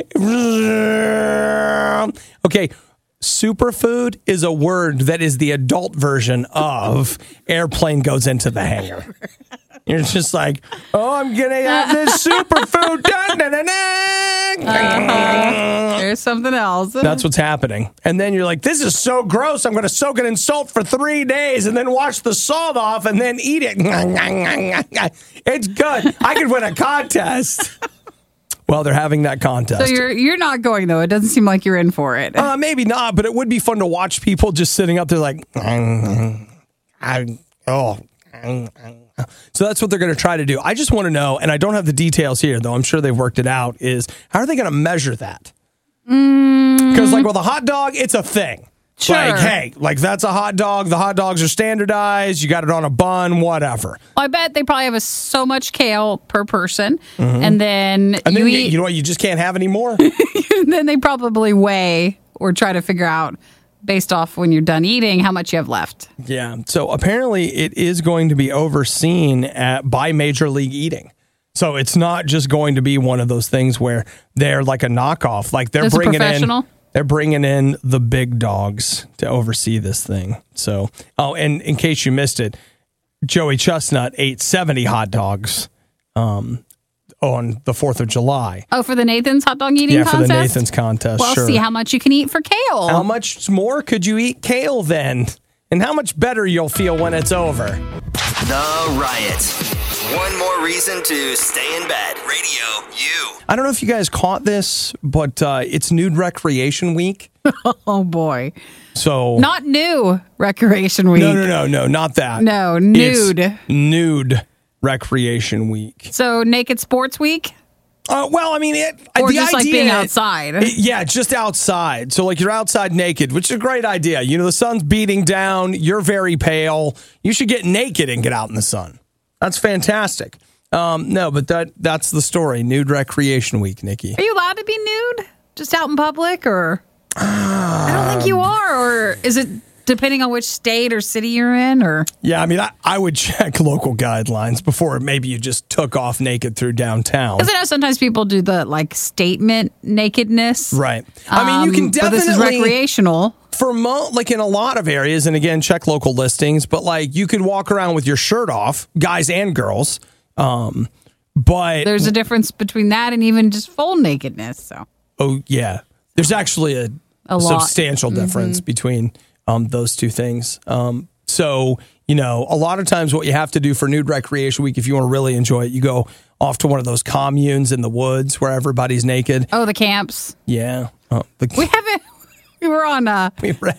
Okay, superfood is a word that is the adult version of airplane goes into the hangar. You're just like, oh, I'm going to have this superfood. Dun, dun, dun, dun. Uh-huh. there's something else. That's what's happening. And then you're like, this is so gross. I'm going to soak it in salt for three days and then wash the salt off and then eat it. It's good. I could win a contest. Well, they're having that contest. So you're you're not going, though. It doesn't seem like you're in for it. Uh, maybe not, but it would be fun to watch people just sitting up there like, I, oh. So that's what they're going to try to do. I just want to know, and I don't have the details here, though I'm sure they've worked it out, is how are they going to measure that? Because mm. like with a hot dog, it's a thing. Sure. Like, hey, like that's a hot dog. The hot dogs are standardized. You got it on a bun, whatever. Well, I bet they probably have a, so much kale per person. Mm-hmm. And then, and you, then eat, you, you know what? You just can't have any more. Then they probably weigh or try to figure out based off when you're done eating how much you have left. Yeah. So apparently it is going to be overseen at, by Major League Eating. So it's not just going to be one of those things where they're like a knockoff. Like they're There's bringing a professional? in. They're bringing in the big dogs to oversee this thing. So, oh, and in case you missed it, Joey Chestnut ate seventy hot dogs um, on the fourth of July. Oh, for the Nathan's hot dog eating yeah, contest? Yeah, for the Nathan's contest, well, sure. see how much you can eat for kale. How much more could you eat kale then? And how much better you'll feel when it's over. The Riot. One more reason to stay in bed. Radio U. I don't know if you guys caught this, but uh, it's Nude Recreation Week. Oh, boy. So not new Recreation Week. No, no, no, no, not that. No, nude. It's Nude Recreation Week. So Naked Sports Week? Uh, well, I mean, it, or the just idea, like being outside. It, yeah, just outside. So like you're outside naked, which is a great idea. You know, the sun's beating down. You're very pale. You should get naked and get out in the sun. That's fantastic. Um, no, but that that's the story. Nude Recreation Week, Nikki. Are you allowed to be nude? Just out in public? Or um, I don't think you are. Or is it depending on which state or city you're in? Or yeah, I mean, I, I would check local guidelines before maybe you just took off naked through downtown. Because I know sometimes people do the like statement nakedness. Right. I mean, you can um, definitely. But this is recreational. For mo- like in a lot of areas, and again, check local listings, but like you could walk around with your shirt off, guys and girls. Um, but there's a difference between that and even just full nakedness. So, oh yeah, there's actually a, a substantial difference mm-hmm. between um, those two things. Um, so you know, a lot of times, what you have to do for Nude Recreation Week, if you want to really enjoy it, you go off to one of those communes in the woods where everybody's naked. Oh, the camps. Yeah, oh, the, we haven't. We were on. Uh, we were.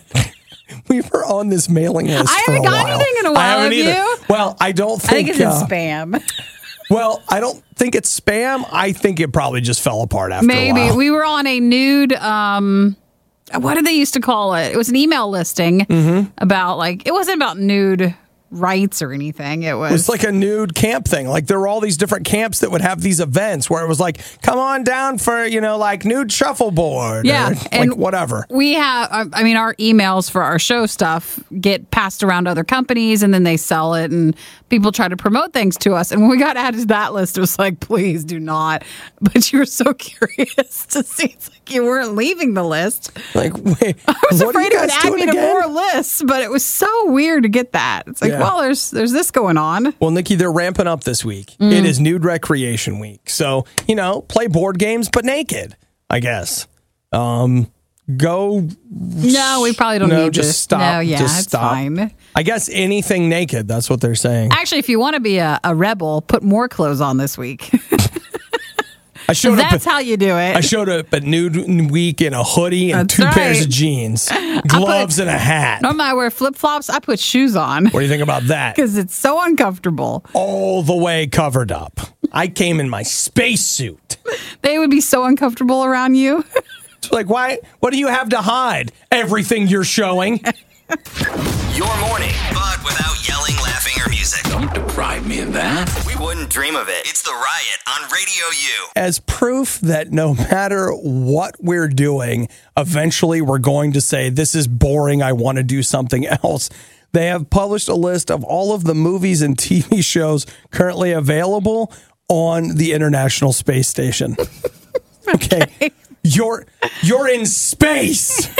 We were on this mailing list. I for haven't a got while. anything in a while. I haven't have either. You? Well, I don't think. I think it's uh, in spam. Well, I don't think it's spam. I think it probably just fell apart after Maybe. a while. We were on a nude. Um, what did they used to call it? It was an email listing mm-hmm. about like it wasn't about nude rights or anything. It was. It was like a nude camp thing. Like there were all these different camps that would have these events where it was like, come on down for, you know, like nude shuffleboard. Yeah. Or and like whatever. We have, I mean, our emails for our show stuff get passed around to other companies and then they sell it and people try to promote things to us. And when we got added to that list, it was like, please do not. But you were so curious to see. It's like you weren't leaving the list. Like, wait, I was what afraid are you it would guys add doing me to again? more lists, but it was so weird to get that. It's like, Yeah. well, there's there's this going on. Well, Nikki, they're ramping up this week. Mm. It is Nude Recreation Week. So, you know, play board games, but naked, I guess. Um, go. No, we probably don't no, need just to. stop. No, yeah, just it's stop. fine. I guess anything naked. That's what they're saying. Actually, if you want to be a, a rebel, put more clothes on this week. I showed That's up at, how you do it. I showed up at Nude Week in a hoodie and That's two right. pairs of jeans, gloves, put- and a hat. Normally, I wear flip flops. I put shoes on What do you think about that? because it's so uncomfortable. All the way covered up. I came in my spacesuit. They would be so uncomfortable around you. It's like, why? What do you have to hide? Everything you're showing. Your morning, but without yelling, laughing, or music. Don't deprive me of that. We wouldn't dream of it. It's The Riot on Radio U. As proof that no matter what we're doing, eventually we're going to say, this is boring, I want to do something else. They have published a list of all of the movies and T V shows currently available on the International Space Station. Okay. okay. You're you're in space.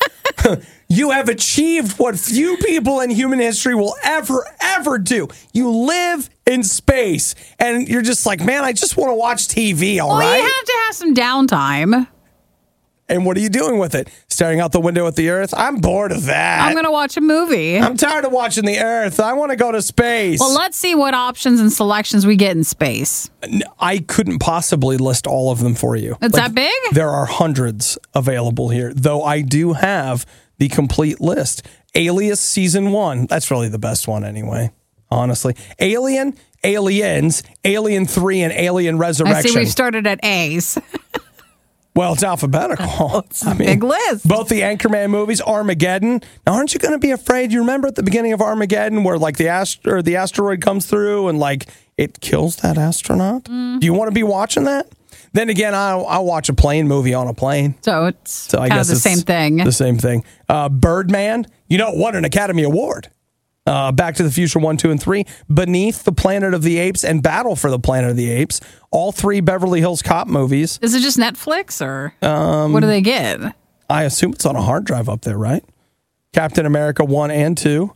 You have achieved what few people in human history will ever, ever do. You live in space, and you're just like, man, I just want to watch T V, all well, right? you have to have some downtime. And what are you doing with it? Staring out the window at the Earth? I'm bored of that. I'm going to watch a movie. I'm tired of watching the Earth. I want to go to space. Well, let's see what options and selections we get in space. I couldn't possibly list all of them for you. It's like, that big? There are hundreds available here, though I do have the complete list. Alias Season one. That's really the best one anyway, honestly. Alien, Aliens, Alien three, and Alien Resurrection. I see we've started at A's. Well, it's alphabetical. Oh, it's a I mean, big list. Both the Anchorman movies, Armageddon. Now, aren't you going to be afraid? You remember at the beginning of Armageddon where like the ast- or the asteroid comes through and like it kills that astronaut? Mm. Do you want to be watching that? Then again, I'll, I'll watch a plane movie on a plane. So it's so I kind guess of the same thing. The same thing. Uh, Birdman, you know, won an Academy Award. Uh, Back to the Future one, two, and three. Beneath the Planet of the Apes and Battle for the Planet of the Apes. All three Beverly Hills Cop movies. Is it just Netflix or um, what do they get? I assume it's on a hard drive up there, right? Captain America one and two.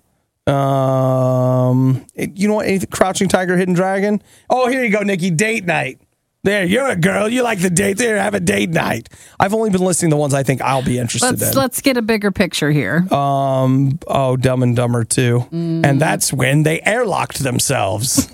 Um, you know what? Anything, Crouching Tiger, Hidden Dragon. Oh, here you go, Nikki. Date night. There, you're a girl. You like the date. There, have a date night. I've only been listing the ones I think I'll be interested let's, in. Let's get a bigger picture here. Um, oh, Dumb and Dumber two. Mm. And that's when they airlocked themselves.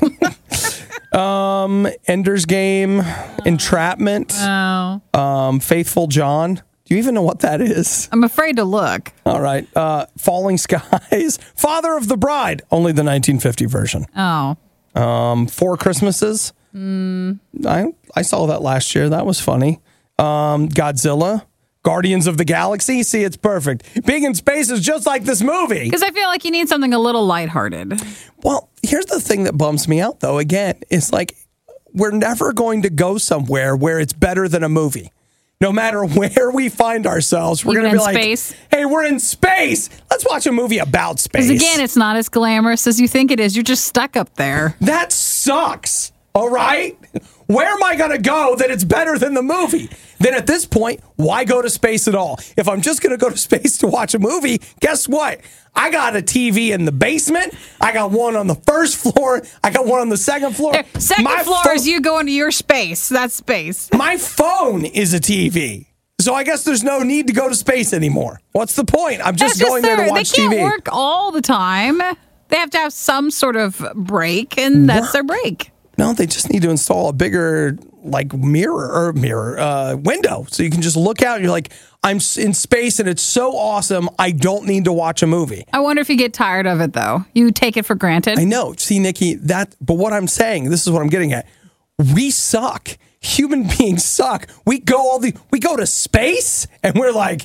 um, Ender's Game, oh. Entrapment, oh. um, Faithful John. Do you even know what that is? I'm afraid to look. All right. Uh, Falling Skies, Father of the Bride, only the nineteen fifty version. Oh. Um, Four Christmases. Mm. I I saw that last year. That was funny. Um, Godzilla, Guardians of the Galaxy. See, it's perfect. Being in space is just like this movie. Because I feel like you need something a little lighthearted. Well, here's the thing that bums me out, though. Again, it's like we're never going to go somewhere where it's better than a movie. No matter where we find ourselves, we're going to be like, space. hey, we're in space. Let's watch a movie about space. Because again, it's not as glamorous as you think it is. You're just stuck up there. That sucks. All right? Where am I going to go that it's better than the movie? Then at this point, why go to space at all? If I'm just going to go to space to watch a movie, guess what? I got a T V in the basement. I got one on the first floor. I got one on the second floor. There, second my floor fo- is you going to your space. That's space. My phone is a T V. So I guess there's no need to go to space anymore. What's the point? I'm just, just going there to watch T V. They can't work all the time. They have to have some sort of break, and that's Work. their break. No, they just need to install a bigger, like, mirror or mirror uh, window. So you can just look out and you're like, I'm in space and it's so awesome. I don't need to watch a movie. I wonder if you get tired of it, though. You take it for granted. I know. See, Nikki, that, but what I'm saying, this is what I'm getting at. We suck. Human beings suck. We go all the, we go to space and we're like,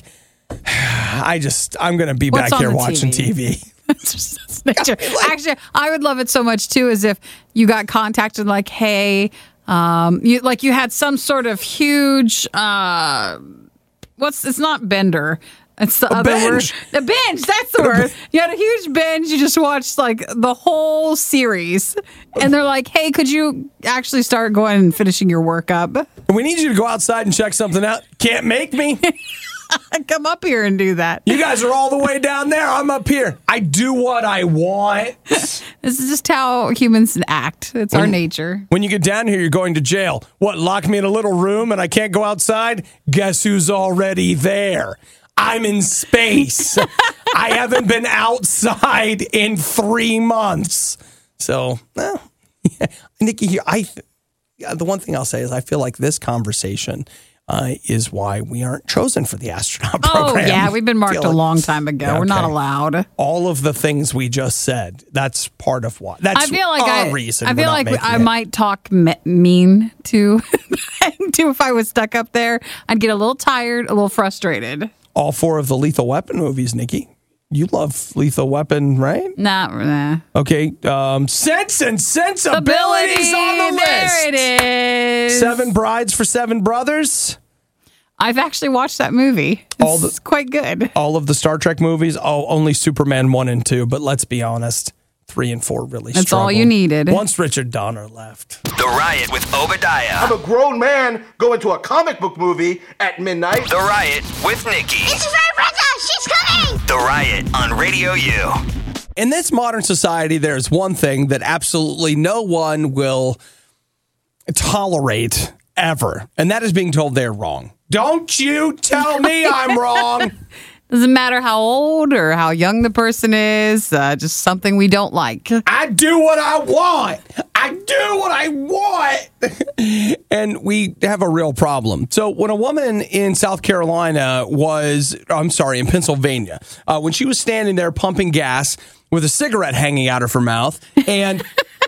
I just, I'm going to be What's back here the watching T V? T V. It's just, it's nature. Actually, I would love it so much too, as if you got contacted like, hey, um, you like you had some sort of huge, uh, what's it's not bender. It's the a other binge. word. The binge, that's the word. You had a huge binge. You just watched like the whole series. And they're like, hey, could you actually start going and finishing your work up? We need you to go outside and check something out. Can't make me. Come up here and do that. You guys are all the way down there. I'm up here. I do what I want. This is just how humans act. It's when, our nature. When you get down here, you're going to jail. What, lock me in a little room and I can't go outside? Guess who's already there? I'm in space. I haven't been outside in three months. So, well, yeah. Nikki, I, the one thing I'll say is I feel like this conversation Uh, is why we aren't chosen for the astronaut program. Oh, yeah. We've been marked like, a long time ago. okay. We're not allowed. All of the things we just said, that's part of why. That's I feel like our I, reason I feel we're not like I it. might talk me- mean to, to if I was stuck up there. I'd get a little tired, a little frustrated. All four of the Lethal Weapon movies, Nikki. You love Lethal Weapon, right? Nah, nah. Okay. Um, Sense and Sensibilities Ability, on the list. There it is. Seven Brides for Seven Brothers. I've actually watched that movie. It's all the, quite good. All of the Star Trek movies. Oh, only Superman one and two. But let's be honest, three and four really That's struggled. all you needed. Once Richard Donner left. The Riot with Obadiah. I'm a grown man going to a comic book movie at midnight. The Riot with Nikki. This is our brother. She's coming. The Riot on Radio U. In this modern society, there's one thing that absolutely no one will tolerate ever, and that is being told they're wrong. Don't you tell me I'm wrong. Doesn't matter how old or how young the person is, uh, just something we don't like. I do what I want. I do what I want. And we have a real problem. So when a woman in South Carolina was, I'm sorry, in Pennsylvania, uh, when she was standing there pumping gas with a cigarette hanging out of her mouth, and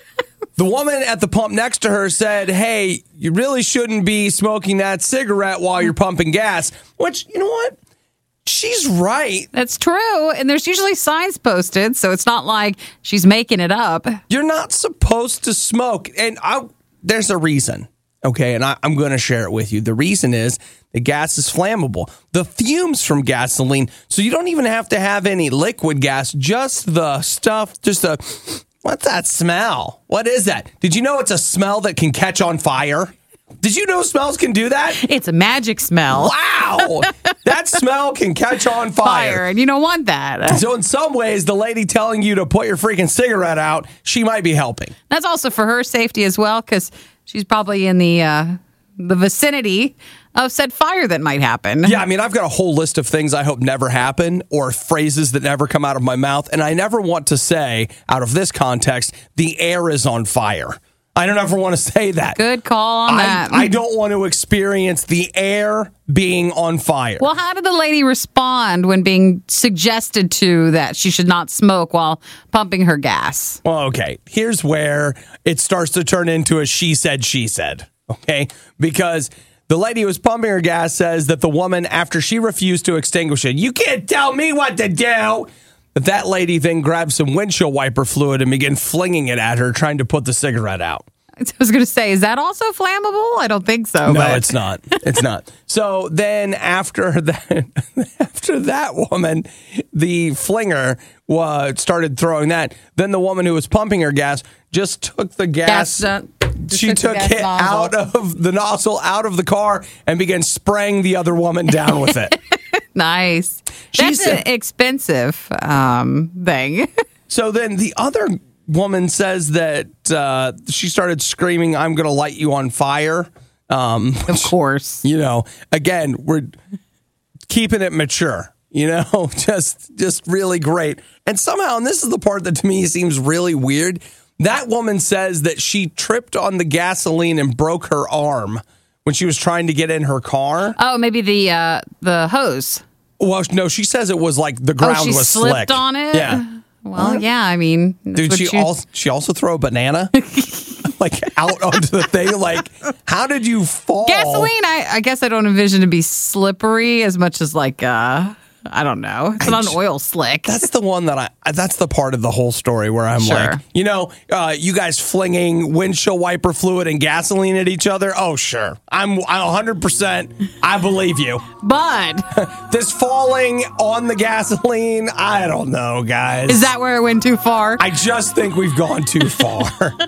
the woman at the pump next to her said, hey, you really shouldn't be smoking that cigarette while you're pumping gas, which, you know what? She's right. That's true. And there's usually signs posted, so it's not like she's making it up. You're not supposed to smoke. And I, there's a reason, okay? And I, I'm going to share it with you. The reason is the gas is flammable. The fumes from gasoline, so you don't even have to have any liquid gas, just the stuff, just the, what's that smell? What is that? Did you know it's a smell that can catch on fire? Did you know smells can do that? It's a magic smell. Wow. That smell can catch on fire. Fire, and you don't want that. So in some ways, the lady telling you to put your freaking cigarette out, she might be helping. That's also for her safety as well, because she's probably in the uh, the vicinity of said fire that might happen. Yeah, I mean, I've got a whole list of things I hope never happen, or phrases that never come out of my mouth. And I never want to say, out of this context, the air is on fire. I don't ever want to say that. Good call on I, that. I don't want to experience the air being on fire. Well, how did the lady respond when being suggested to that she should not smoke while pumping her gas? Well, okay. Here's where it starts to turn into a she said, she said. Okay? Because the lady who was pumping her gas says that the woman, after she refused to extinguish it, you can't tell me what to do. But that lady then grabbed some windshield wiper fluid and began flinging it at her, trying to put the cigarette out. I was going to say, is that also flammable? I don't think so. No, but. it's not. It's not. So then after that, after that woman, the flinger uh, started throwing that. Then the woman who was pumping her gas just took the gas. gas uh, she took, took it nozzle. out of the nozzle, out of the car, and began spraying the other woman down with it. Nice. She That's said, an expensive um, thing. So then the other woman says that uh, she started screaming, I'm going to light you on fire. Um, which, of course. You know, again, we're keeping it mature, you know, just just really great. And somehow, and this is the part that to me seems really weird, that woman says that she tripped on the gasoline and broke her arm when she was trying to get in her car. Oh, maybe the uh, the hose. Well, no, she says it was like the ground oh, she was slipped slick. on it? Yeah. Well, what? yeah, I mean. Did she, you... also, she also throw a banana? Like out onto the thing? Like, how did you fall? Gasoline, I, I guess I don't envision to be slippery as much as like, uh, I don't know. It's not an oil slick. That's the one that I, that's the part of the whole story where I'm sure. like, you know, uh, you guys flinging windshield wiper fluid and gasoline at each other. Oh, sure. I'm, I'm one hundred percent. I believe you. But this falling on the gasoline, I don't know, guys. Is that where it went too far? I just think we've gone too far.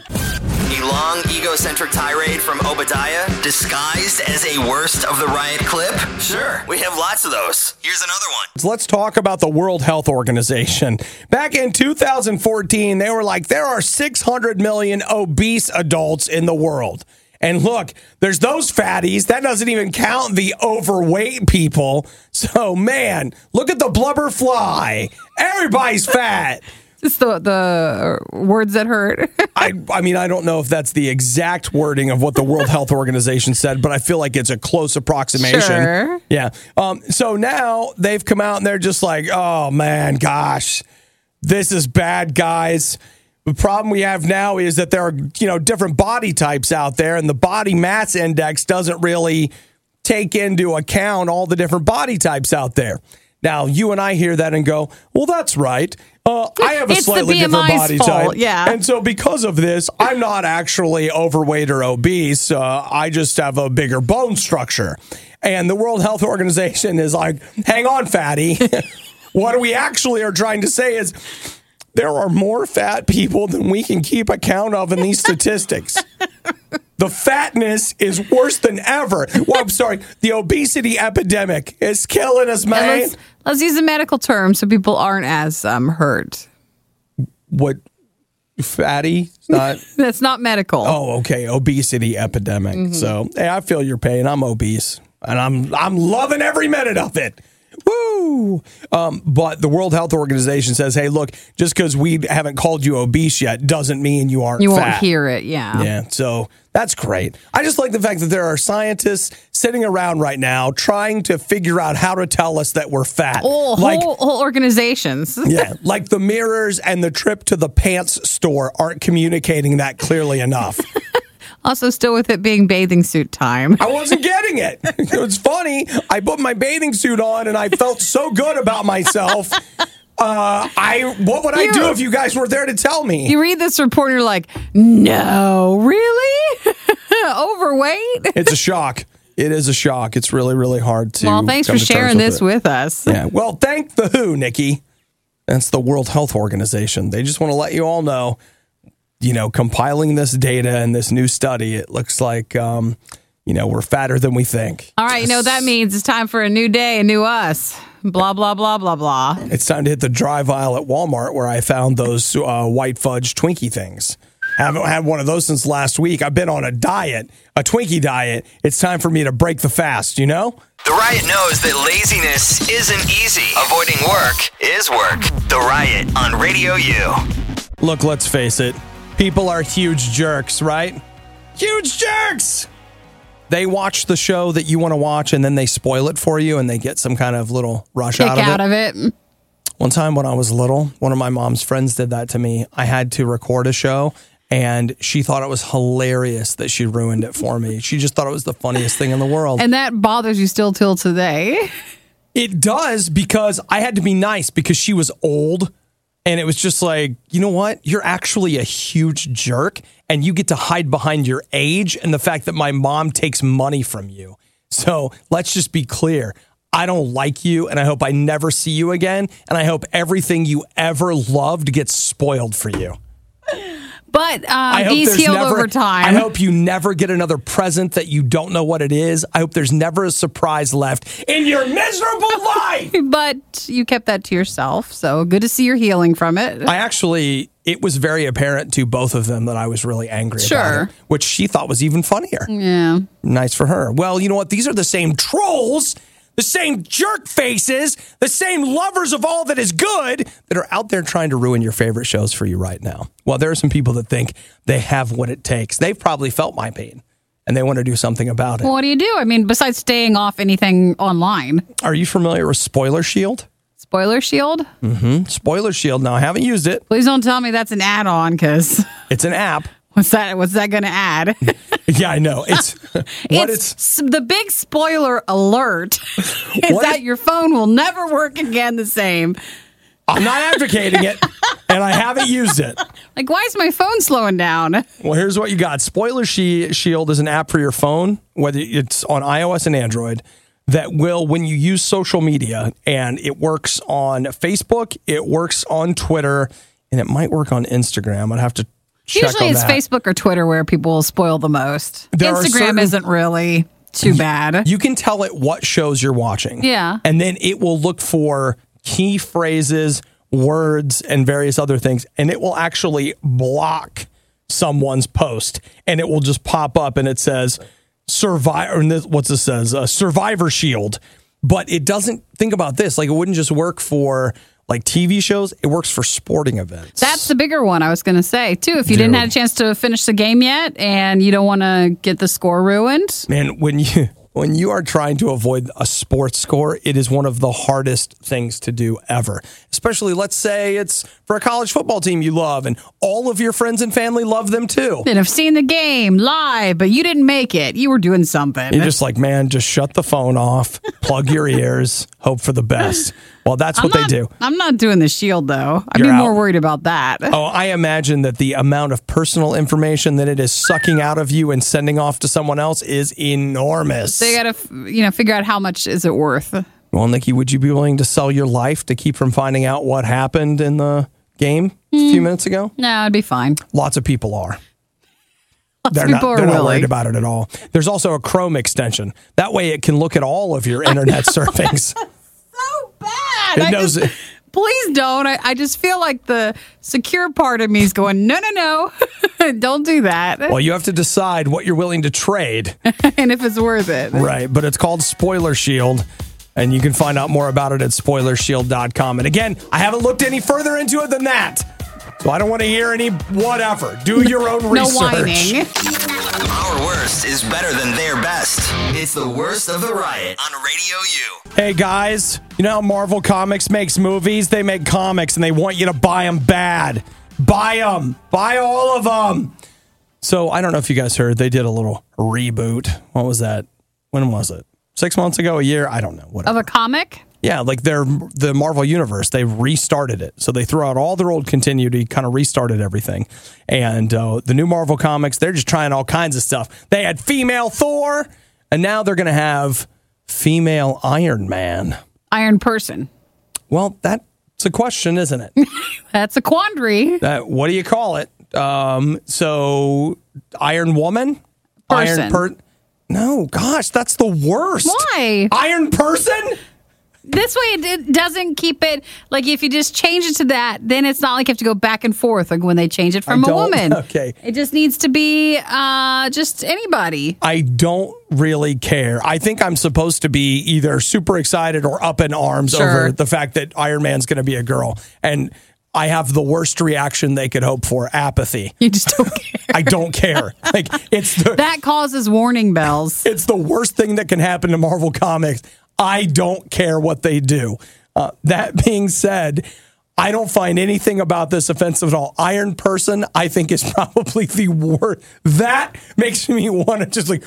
A long, egocentric tirade from Obadiah, disguised as a worst of the riot clip? Sure, we have lots of those. Here's another one. Let's talk about the World Health Organization. Back in two thousand fourteen, they were like, there are six hundred million obese adults in the world. And look, there's those fatties. That doesn't even count the overweight people. So, man, look at the blubber fly. Everybody's fat. It's the the words that hurt. I I mean, I don't know if that's the exact wording of what the World Health Organization said, but I feel like it's a close approximation. Sure. Yeah. Um, so now they've come out and they're just like, oh, man, gosh, this is bad, guys. The problem we have now is that there are, you know, different body types out there, and the body mass index doesn't really take into account all the different body types out there. Now, you and I hear that and go, well, that's right. Uh, I have a it's slightly different body fault, type. Yeah. And so because of this, I'm not actually overweight or obese. Uh, I just have a bigger bone structure. And the World Health Organization is like, hang on, fatty. What we actually are trying to say is there are more fat people than we can keep account of in these statistics. The fatness is worse than ever. Well, I'm sorry. The obesity epidemic is killing us, man. Let's, let's use a medical term so people aren't as um, hurt. What? Fatty? Not. That's not medical. Oh, okay. Obesity epidemic. Mm-hmm. So, hey, I feel your pain. I'm obese. and I'm I'm loving every minute of it. Woo! Um, but the World Health Organization says, hey, look, just because we haven't called you obese yet doesn't mean you aren't You fat. won't hear it, yeah. Yeah, so that's great. I just like the fact that there are scientists sitting around right now trying to figure out how to tell us that we're fat. Oh, like, whole, whole organizations. yeah, like the mirrors and the trip to the pants store aren't communicating that clearly enough. Also, still with it being bathing suit time. I wasn't getting it. It was funny. I put my bathing suit on and I felt so good about myself. Uh, I what would I You- do if you guys were there to tell me? You read this report and you're like, no, really? Overweight? It's a shock. It is a shock. It's really, really hard to. Well, thanks come for to terms sharing with this it. with us. Yeah. Well, thank the W H O, Nikki. That's the World Health Organization. They just want to let you all know, you know, compiling this data and this new study, it looks like, um, you know, we're fatter than we think. All right, you know what that means? It's time for a new day, a new us. Blah, blah, blah, blah, blah. It's time to hit the drive aisle at Walmart where I found those uh, white fudge Twinkie things. Haven't had one of those since last week. I've been on a diet, a Twinkie diet. It's time for me to break the fast, you know? The Riot knows that laziness isn't easy. Avoiding work is work. The Riot on Radio U. Look, let's face it. People are huge jerks, right? Huge jerks! They watch the show that you want to watch and then they spoil it for you and they get some kind of little rush Kick out of out it. of it. One time when I was little, one of my mom's friends did that to me. I had to record a show and she thought it was hilarious that she ruined it for me. She just thought it was the funniest thing in the world. And that bothers you still till today. It does, because I had to be nice because she was old. And it was just like, you know what? You're actually a huge jerk and you get to hide behind your age and the fact that my mom takes money from you. So let's just be clear. I don't like you and I hope I never see you again. And I hope everything you ever loved gets spoiled for you. But I um, hope he's there's healed never, over time. I hope you never get another present that you don't know what it is. I hope there's never a surprise left in your miserable life. But you kept that to yourself. So good to see you're healing from it. I actually, it was very apparent to both of them that I was really angry Sure. about it, which she thought was even funnier. Yeah. Nice for her. Well, you know what? These are the same trolls, the same jerk faces, the same lovers of all that is good that are out there trying to ruin your favorite shows for you right now. Well, there are some people that think they have what it takes. They've probably felt my pain and they want to do something about it. Well, what do you do? I mean, besides staying off anything online. Are you familiar with Spoiler Shield? Spoiler Shield? Mm-hmm. Spoiler Shield. Now, I haven't used it. Please don't tell me that's an add-on, because It's an app. what's that? What's that going to add? Yeah, I know. It's what it's, it's s- the big spoiler alert is What that it- your phone will never work again the same. I'm not advocating it, and I haven't used it. Like, why is my phone slowing down? Well, here's what you got. Spoiler Shi- Shield is an app for your phone, whether it's on iOS and Android, that will, when you use social media, and it works on Facebook, it works on Twitter, and it might work on Instagram. I'd have to check Usually on it's that. Facebook or Twitter where people will spoil the most. There are Instagram certain- isn't really too bad. You can tell it what shows you're watching. Yeah. And then it will look for key phrases, words, and various other things. And it will actually block someone's post. And it will just pop up and it says, Survivor, what's this says? Uh, Survivor Shield. But it doesn't, think about this, like it wouldn't just work for like T V shows, it works for sporting events. That's the bigger one I was going to say, too. If you Dude. didn't have a chance to finish the game yet and you don't want to get the score ruined. Man, when you when you are trying to avoid a sports score, it is one of the hardest things to do ever. Especially, let's say it's for a college football team you love and all of your friends and family love them too. And have seen the game live, but you didn't make it. You were doing something. You're just like, man, just shut the phone off, plug your ears, hope for the best. Well, that's I'm what not, they do. I'm not doing the shield, though. I'd You're be out. more worried about that. Oh, I imagine that the amount of personal information that it is sucking out of you and sending off to someone else is enormous. So you got to, you know, figure out how much is it worth. Well, Nikki, would you be willing to sell your life to keep from finding out what happened in the game a few minutes ago? No, it'd be fine. Lots of people are. Lots They're of not, people they're are not willing. worried about it at all. There's also a Chrome extension. That way it can look at all of your internet surfings. So bad. It I knows just it. Please don't. I, I just feel like the secure part of me is going, no, no, no. Don't do that. Well, you have to decide what you're willing to trade. And if it's worth it. Right. But it's called Spoiler Shield. And you can find out more about it at spoiler shield dot com. And again, I haven't looked any further into it than that. So I don't want to hear any whatever. Do your own research. No whining. Our worst is better than their best. It's the worst of the riot on Radio U. Hey, guys. You know how Marvel Comics makes movies? They make comics, and they want you to buy them bad. Buy them. Buy all of them. So I don't know if you guys heard. They did a little reboot. What was that? When was it? Six months ago? A year? I don't know. Whatever. Of a comic? Yeah, like they're the Marvel Universe. They restarted it. So they threw out all their old continuity, kind of restarted everything. And uh, the new Marvel Comics, they're just trying all kinds of stuff. They had female Thor, and now they're going to have female Iron Man. Iron person. Well, that's a question, isn't it? That's a quandary. That, what do you call it? Um, so, Iron Woman? Person. Iron per- No, gosh, that's the worst. Why? Iron Person? This way, it, it doesn't keep it, like, if you just change it to that, then it's not like you have to go back and forth, like when they change it from I a woman. Okay. It just needs to be uh, just anybody. I don't really care. I think I'm supposed to be either super excited or up in arms Sure. over the fact that Iron Man's going to be a girl. And I have the worst reaction they could hope for, apathy. You just don't care. I don't care. Like it's the, That causes warning bells. it's the worst thing that can happen to Marvel Comics. I don't care what they do. Uh, that being said, I don't find anything about this offensive at all. Iron Person, I think, is probably the worst. That makes me want to just like,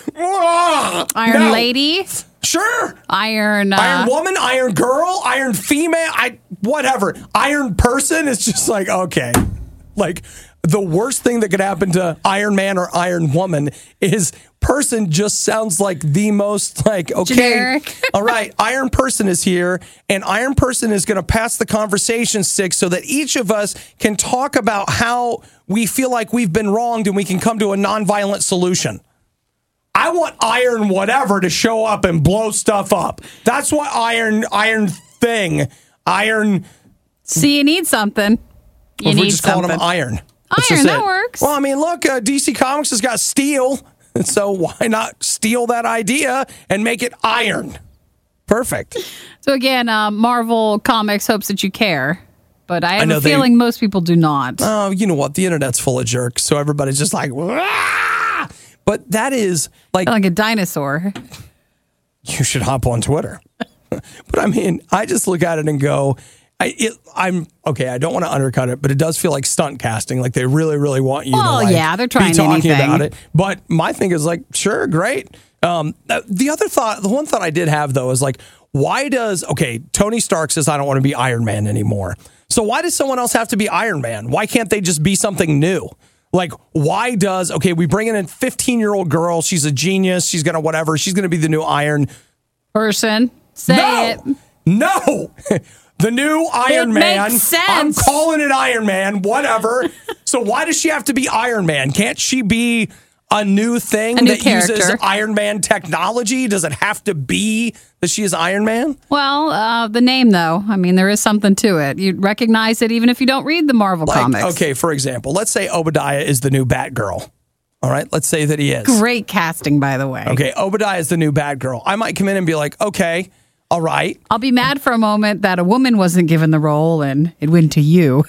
Iron no. Lady? Sure. Iron... Uh, Iron Woman, Iron Girl, Iron Female, I whatever. Iron Person is just like, okay. Like, the worst thing that could happen to Iron Man or Iron Woman is person just sounds like the most, like, okay. Generic. All right, Iron Person is here, and Iron Person is going to pass the conversation stick so that each of us can talk about how we feel like we've been wronged and we can come to a nonviolent solution. I want Iron whatever to show up and blow stuff up. That's what Iron Iron thing. Iron. See, you need something. You If need we're just something. calling him Iron. That's Iron, just that it. works. Well, I mean, look, uh, D C Comics has got Steel, so why not steal that idea and make it Iron? Perfect. So again, uh, Marvel Comics hopes that you care, but I have I know a they- feeling most people do not. Oh, you know what? The internet's full of jerks, so everybody's just like, "Wah!" But that is like, Like a dinosaur. you should hop on Twitter. But I mean, I just look at it and go, I, it, I'm okay. I don't want to undercut it, but it does feel like stunt casting. Like they really, really want you Well, to like, yeah, they're trying be talking anything. about it. But my thing is like, sure, great. Um, the other thought, the one thought I did have though is like, why does okay? Tony Stark says I don't want to be Iron Man anymore. So why does someone else have to be Iron Man? Why can't they just be something new? Like, why does okay? We bring in a fifteen year old girl. She's a genius. She's gonna whatever. She's gonna be the new Iron Person. Say no, it. no. The new Iron It Man. makes sense. I'm calling it Iron Man, whatever. So why does she have to be Iron Man? Can't she be a new thing A new that uses character. Iron Man technology? Does it have to be that she is Iron Man? Well, uh, the name, though, I mean, there is something to it. You recognize it even if you don't read the Marvel Like, comics. okay, for example, let's say Obadiah is the new Batgirl. All right, let's say that he is. Great casting, by the way. Okay, Obadiah is the new Batgirl. I might come in and be like, okay, all right. I'll be mad for a moment that a woman wasn't given the role and it went to you.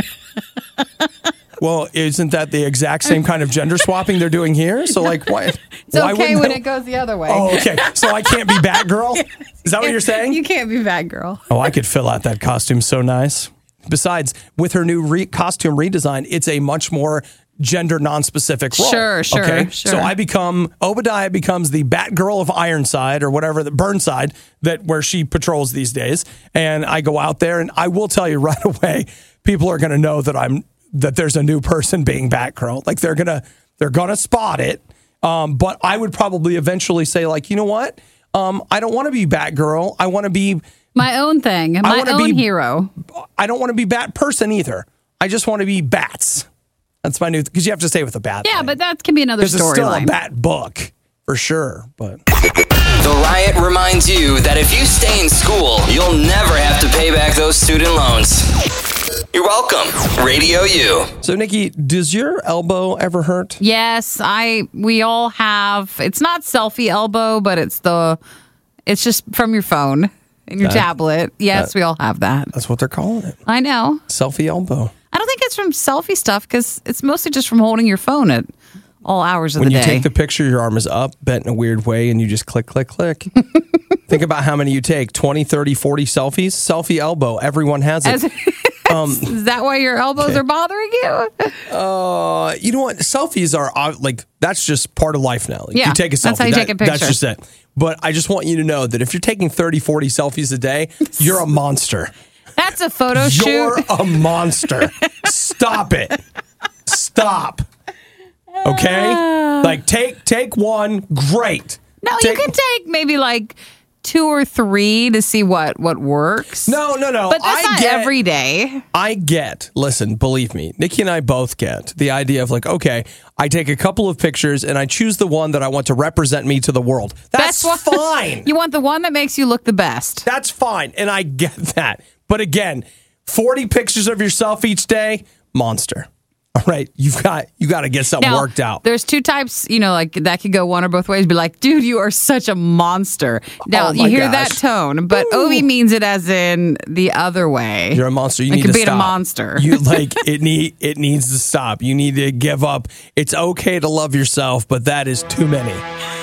Well, isn't that the exact same kind of gender swapping they're doing here? So, like, why? It's why okay wouldn't when they- it goes the other way. Oh, okay. So I can't be Batgirl? Is that what you're saying? You can't be bad girl. Oh, I could fill out that costume so nice. Besides, with her new re- costume redesign, it's a much more gender non-specific role. Sure, sure, okay? sure. So I become, Obadiah becomes the Batgirl of Ironside or whatever, the Burnside, that where she patrols these days. And I go out there and I will tell you right away, people are going to know that I'm, that there's a new person being Batgirl. Like they're going to, they're going to spot it. Um, but I would probably eventually say like, you know what? Um, I don't want to be Batgirl. I want to be My own thing. My wanna own be- hero. I don't want to be Bat person either. I just want to be Bats. That's my new, because you have to stay with the Bat. Yeah, thing. but that can be another Because it's still a storyline. Bat book. for sure. But The Riot reminds you that if you stay in school, you'll never have to pay back those student loans. You're welcome. Radio U. So, Nikki, does your elbow ever hurt? Yes, I. We all have. It's not selfie elbow, but it's the. It's just from your phone and your That- tablet. Yes, that- we all have that. That's what they're calling it. I know. Selfie elbow. I don't think it's from selfie stuff because it's mostly just from holding your phone at all hours of When the you day. take the picture, your arm is up, bent in a weird way, and you just click, click, click. Think about how many you take. twenty, thirty, forty selfies. Selfie elbow. Everyone has it. As- Is that why your elbows okay. are bothering you? Uh, you know what? Selfies are uh, like, that's just part of life now. Like, Yeah, you take a selfie. that's how you that- take a picture. That's just it. But I just want you to know that if you're taking thirty, forty selfies a day, you're a monster. That's a photo You're shoot. a monster. Stop it. Stop. Okay? Like, take take one. Great. No, Take- you can take maybe like two or three to see what what works. No, no, no. But that's I not get, every day. I get, listen, believe me, Nikki and I both get the idea of like, okay, I take a couple of pictures and I choose the one that I want to represent me to the world. That's, what- fine. You want the one that makes you look the best. That's fine. And I get that. But again, forty pictures of yourself each day, monster. All right, you've got you got to get something Now, worked out. There's two types, you know, like that could go one or both ways. Be like, dude, you are such a monster. Now Oh, you my hear gosh. that tone, but Ooh. Obi means it as in the other way. You're a monster. You Like need you're to being stop. a monster. You like it need it needs to stop. You need to give up. It's okay to love yourself, but that is too many.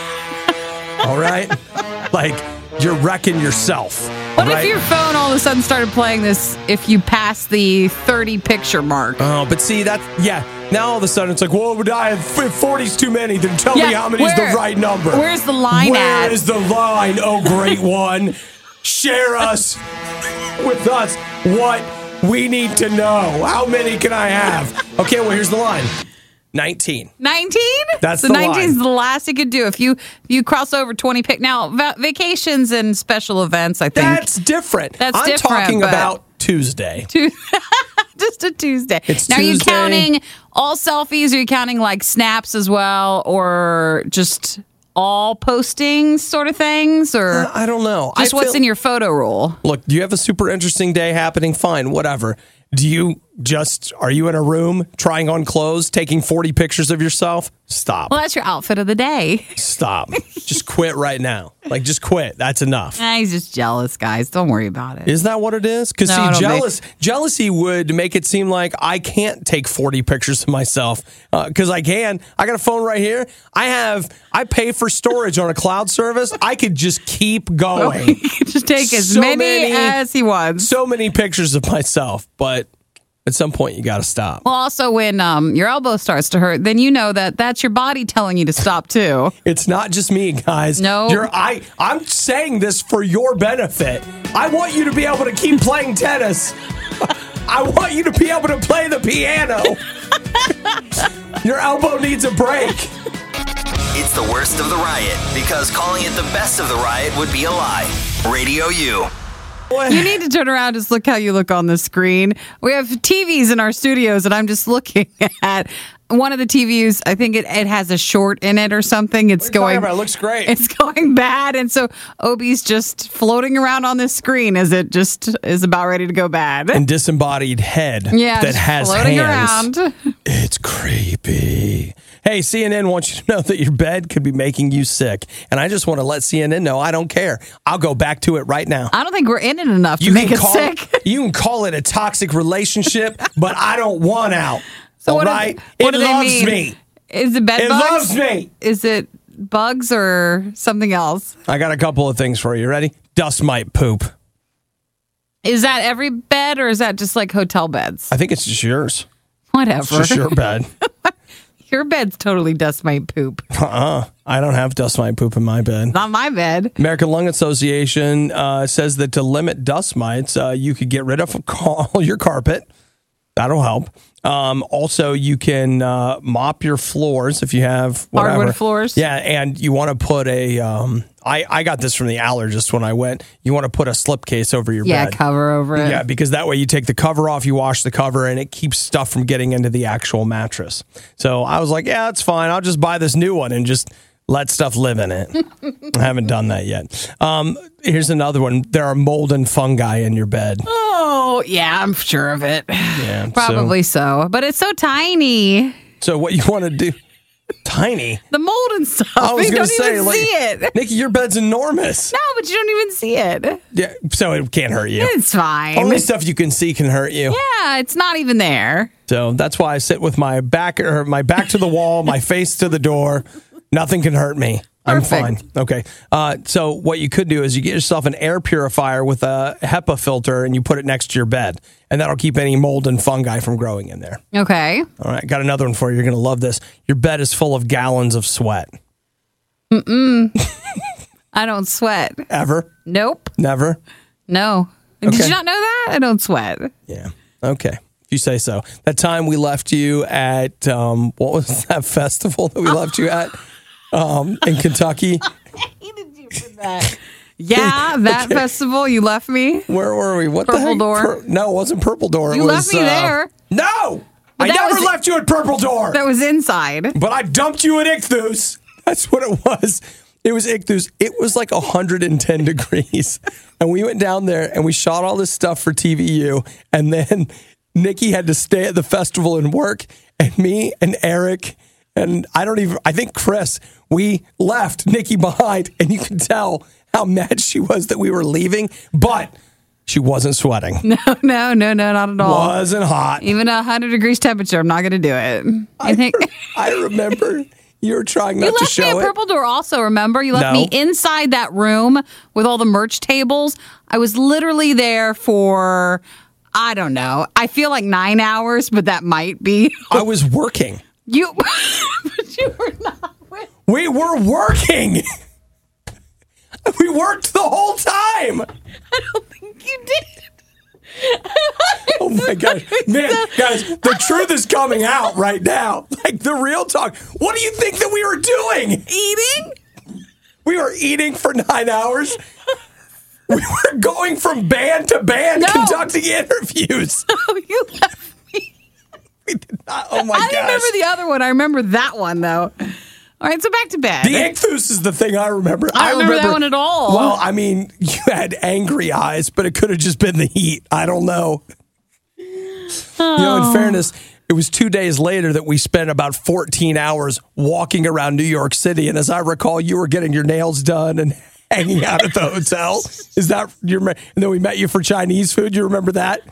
All right? Like you're wrecking yourself. What right? if your phone all of a sudden started playing this if you pass the thirty picture mark? Oh, but see that yeah. Now all of a sudden it's like, whoa, but I have forty's too many. Then tell me Yeah, how many is where- the right number. where's the line Where at? is the line? Oh, great one. Share us with us what we need to know. How many can I have? Okay, well here's the line. nineteen. nineteen? That's so the nineteen is line. the last you could do. If you if you cross over twenty pick now va- vacations and special events, I think That's different. That's I'm different, talking but- about Tuesday. just a Tuesday. It's now, are you Tuesday. counting all selfies? Or are you counting like snaps as well, or just all postings sort of things, or I don't know. just I what's feel- in your photo rule? Look, do you have a super interesting day happening? Fine, whatever. Do you just, are you in a room trying on clothes, taking forty pictures of yourself? Stop. Well, that's your outfit of the day. Stop. Just quit right now. Like, just quit. That's enough. Nah, he's just jealous, guys. Don't worry about it. Isn't that what it is? Because No, I see, don't jealous jealousy would make it seem like I can't take forty pictures of myself because I can. I got a phone right here. I have. I pay for storage on a cloud service. I could just keep going. He can just take as So many, many- as he wants. So many pictures of myself, but at some point you got to stop. Well, also when um, your elbow starts to hurt, then you know that that's your body telling you to stop too. It's not just me, guys. No. You're, I, I'm saying this for your benefit. I want you to be able to keep playing tennis. I want you to be able to play the piano. Your elbow needs a break. It's the worst of the riot because calling it the best of the riot would be a lie. Radio U. You need to turn around and just look how you look on the screen. We have T Vs in our studios, and I'm just looking at one of the T Vs. I think it, it has a short in it or something. It's What are you talking going. about? It looks great. It's going bad, and so Obi's just floating around on this screen as it just is about ready to go bad. And disembodied head yeah, that just has floating hands. around. It's creepy. Hey, C N N wants you to know that your bed could be making you sick. And I just want to let C N N know I don't care. I'll go back to it right now. I don't think we're in it enough to You make can it call sick. It, you can call it a toxic relationship, but I don't want out. So all what do- right? what it do they loves mean? me. Is it bed It bugs? loves me. Is it bugs or something else? I got a couple of things for you. Ready? Dust mite poop. Is that every bed or is that just like hotel beds? I think it's just yours. Whatever. It's just your bed. Your bed's totally dust mite poop. Uh-uh. I don't have dust mite poop in my bed. Not my bed. American Lung Association uh, says that to limit dust mites, uh, you could get rid of all your carpet. That'll help. Um, also, you can uh, mop your floors if you have whatever. Hardwood floors? Yeah, and you want to put a. Um, I, I got this from the allergist when I went. You want to put a slipcase over your Yeah, bed. cover over it. Yeah, because that way you take the cover off, you wash the cover, and it keeps stuff from getting into the actual mattress. So I was like, yeah, that's fine. I'll just buy this new one and just let stuff live in it. I haven't done that yet. Um, here's another one. There are mold and fungi in your bed. Oh, yeah, I'm sure of it. Yeah, Probably so. so. But it's so tiny. So what you want to do? Tiny? The mold and stuff. I was you going don't to say, even like, see it. Nikki, your bed's enormous. No, but you don't even see it. Yeah, so it can't hurt you. It's fine. Only stuff you can see can hurt you. Yeah, it's not even there. So that's why I sit with my back or my back to the wall, my face to the door. Nothing can hurt me. Perfect. I'm fine. Okay. Uh, so what you could do is you get yourself an air purifier with a HEPA filter and you put it next to your bed. And that'll keep any mold and fungi from growing in there. Okay. All right. Got another one for you. You're going to love this. Your bed is full of gallons of sweat. Mm-mm. I don't sweat. Ever? Nope. Never? No. Okay. Did you not know that? I don't sweat. Yeah. Okay. If you say so. That time we left you at, um, what was that festival that we left you at um, in Kentucky? I hated you for that. Yeah, that okay. festival, you left me. Where were we? What Purple the heck? Door. Pur- no, it wasn't Purple Door. It you was, left me uh, there. No! But I never was, left you at Purple Door. That was inside. But I dumped you at Ichthus. That's what it was. It was Ichthus. It was like one hundred ten degrees. And we went down there and we shot all this stuff for T V U. And then Nikki had to stay at the festival and work. And me and Eric and I don't even, I think Chris, we left Nikki behind. And you can tell how mad she was that we were leaving. But she wasn't sweating. No, no, no, no, not at all. Wasn't hot. Even a one hundred degrees temperature, I'm not going to do it. I, I think. Re- I remember you were trying not you to show it. You left me at Purple Door also, remember? You left no. me inside that room with all the merch tables. I was literally there for, I don't know, I feel like nine hours, but that might be. I was working. You, but you were not with We were working. We worked the whole time. I don't think you did. Oh my gosh. Man, guys, the truth is coming out right now. Like the real talk. What do you think that we were doing? Eating? We were eating for nine hours. We were going from band to band no. conducting interviews. No, you left me. We did not. Oh my I gosh. I remember the other one. I remember that one, though. All right, so back to bed. The Ichthus is the thing I remember. I, I remember, remember that one at all. Well, I mean, you had angry eyes, but it could have just been the heat. I don't know. Oh. You know, in fairness, it was two days later that we spent about fourteen hours walking around New York City. And as I recall, you were getting your nails done and hanging out at the hotel. Is that your? And then we met you for Chinese food. You remember that?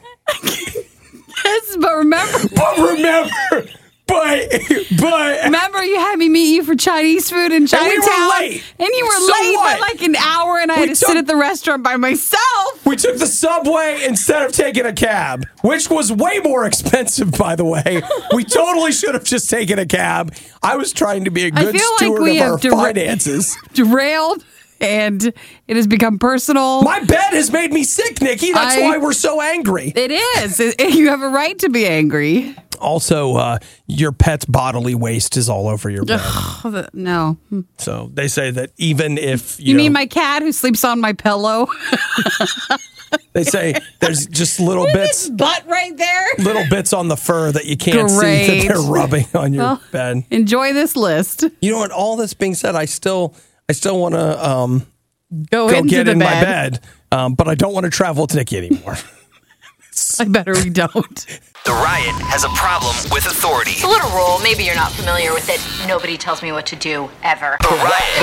Yes, but remember. But remember. But, but remember, you had me meet you for Chinese food in Chinatown, and we were late, and you were so late what? by like an hour, and I we had to took, sit at the restaurant by myself. We took the subway instead of taking a cab, which was way more expensive, by the way. We totally should have just taken a cab. I was trying to be a good steward like we of our dera- finances. Derailed. And it has become personal. My bed has made me sick, Nikki. That's I, why we're so angry. It is. It, you have a right to be angry. Also, uh, your pet's bodily waste is all over your bed. Ugh, no. So they say that even if you, you know, mean my cat who sleeps on my pillow? They say there's just little Look bits, at his butt right there, little bits on the fur that you can't Great. see that they're rubbing on your well, bed. Enjoy this list. You know what? All this being said, I still, I still want to um, go, go into get the in bed. my bed, um, but I don't want to travel with Nikki anymore. I better we don't. The Riot has a problem with authority. It's a little rule. Maybe you're not familiar with it. Nobody tells me what to do, ever. The Riot.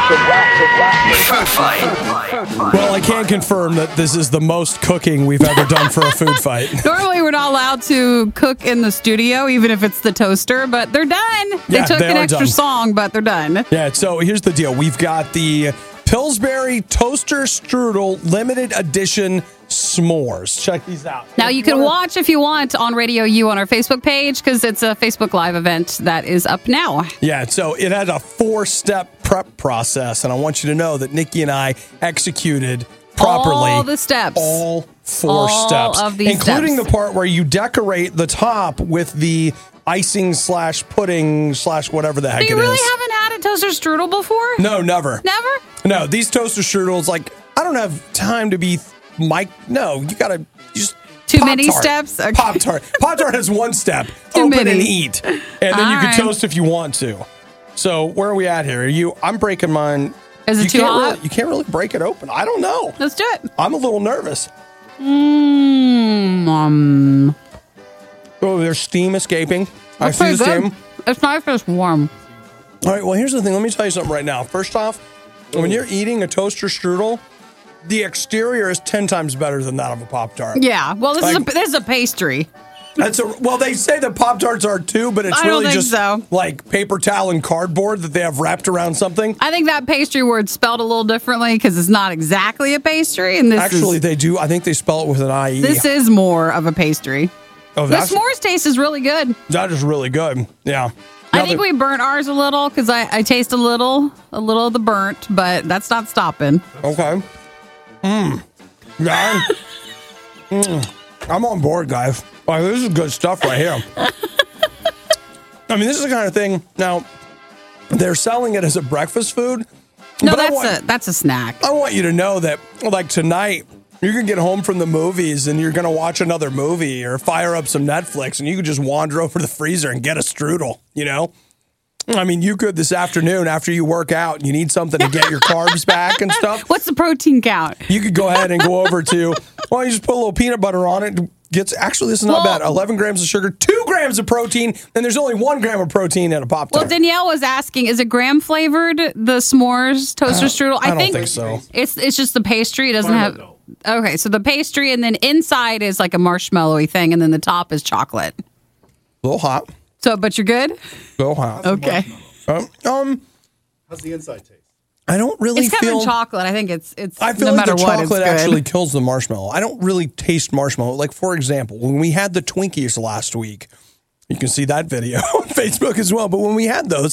Food fight. Well, I can confirm that this is the most cooking we've ever done for a food fight. Normally, we're not allowed to cook in the studio, even if it's the toaster, but they're done. They Yeah, took they an are extra done. song, but they're done. Yeah, so here's the deal. We've got the Pillsbury Toaster Strudel Limited Edition S'mores. Check these out. Now, you can watch if you want on Radio U on our Facebook page because it's a Facebook Live event that is up now. Yeah, so it had a four-step prep process, and I want you to know that Nikki and I executed properly all the steps. All four all steps. Of these including steps. the part where you decorate the top with the icing slash pudding slash whatever the heck So you it really is. haven't had a toaster strudel before? No, never. Never? No, these toaster strudels, like, I don't have time to be Mike. No, you gotta just Too Pop-Tart. many steps? Okay. Pop-Tart. Pop-Tart has one step. Too Open many. and eat. And then All you can right. toast if you want to. So where are we at here? Are you? I'm breaking mine. Is it you too can't hot? Really, you can't really break it open. I don't know. Let's do it. I'm a little nervous. Mmm. Um, Oh, there's steam escaping. I that's see pretty the good. steam. It's nice if it's warm. All right, well, here's the thing. Let me tell you something right now. First off, when you're eating a toaster strudel, the exterior is ten times better than that of a Pop-Tart. Yeah. Well, this, Like- is, a, this is a pastry. That's a, well, they say that Pop-Tarts are too, but it's I don't really think just so. like paper towel and cardboard that they have wrapped around something. I think that pastry word's spelled a little differently because it's not exactly a pastry. And this Actually, is, they do. I think they spell it with an I E. this is more of a pastry. oh, The that's, s'mores taste is really good. that is really good. Yeah. I Now think the- we burnt ours a little because I, I taste a little, a little of the burnt, but that's not stopping. Okay. Mmm. Yeah. Mm. I'm on board, guys. Like, this is good stuff right here. I mean, this is the kind of thing. Now, they're selling it as a breakfast food. No, but I that's want, a that's a snack. I want you to know that, like tonight, you can get home from the movies and you're going to watch another movie or fire up some Netflix and you could just wander over to the freezer and get a strudel, you know? I mean, you could this afternoon after you work out and you need something to get your carbs back and stuff. What's the protein count? You could go ahead and go over to, well, you just put a little peanut butter on it. Gets actually, this is not Well- bad. eleven grams of sugar, two grams of protein, and there's only one gram of protein in a Pop Well, Tart. Danielle was asking, is it graham flavored, the s'mores toaster strudel? I don't think so. It's it's just the pastry. It doesn't have. Okay, so the pastry, and then inside is like a marshmallowy thing, and then the top is chocolate. a little hot. So, but you're good? A little hot. Okay. Um, um, How's the inside taste? I don't really It's covered feel. in chocolate. I think it's it's I feel no like matter the what, it's chocolate good. actually kills the marshmallow. I don't really taste marshmallow. Like, for example, when we had the Twinkies last week, you can see that video on Facebook as well. But when we had those,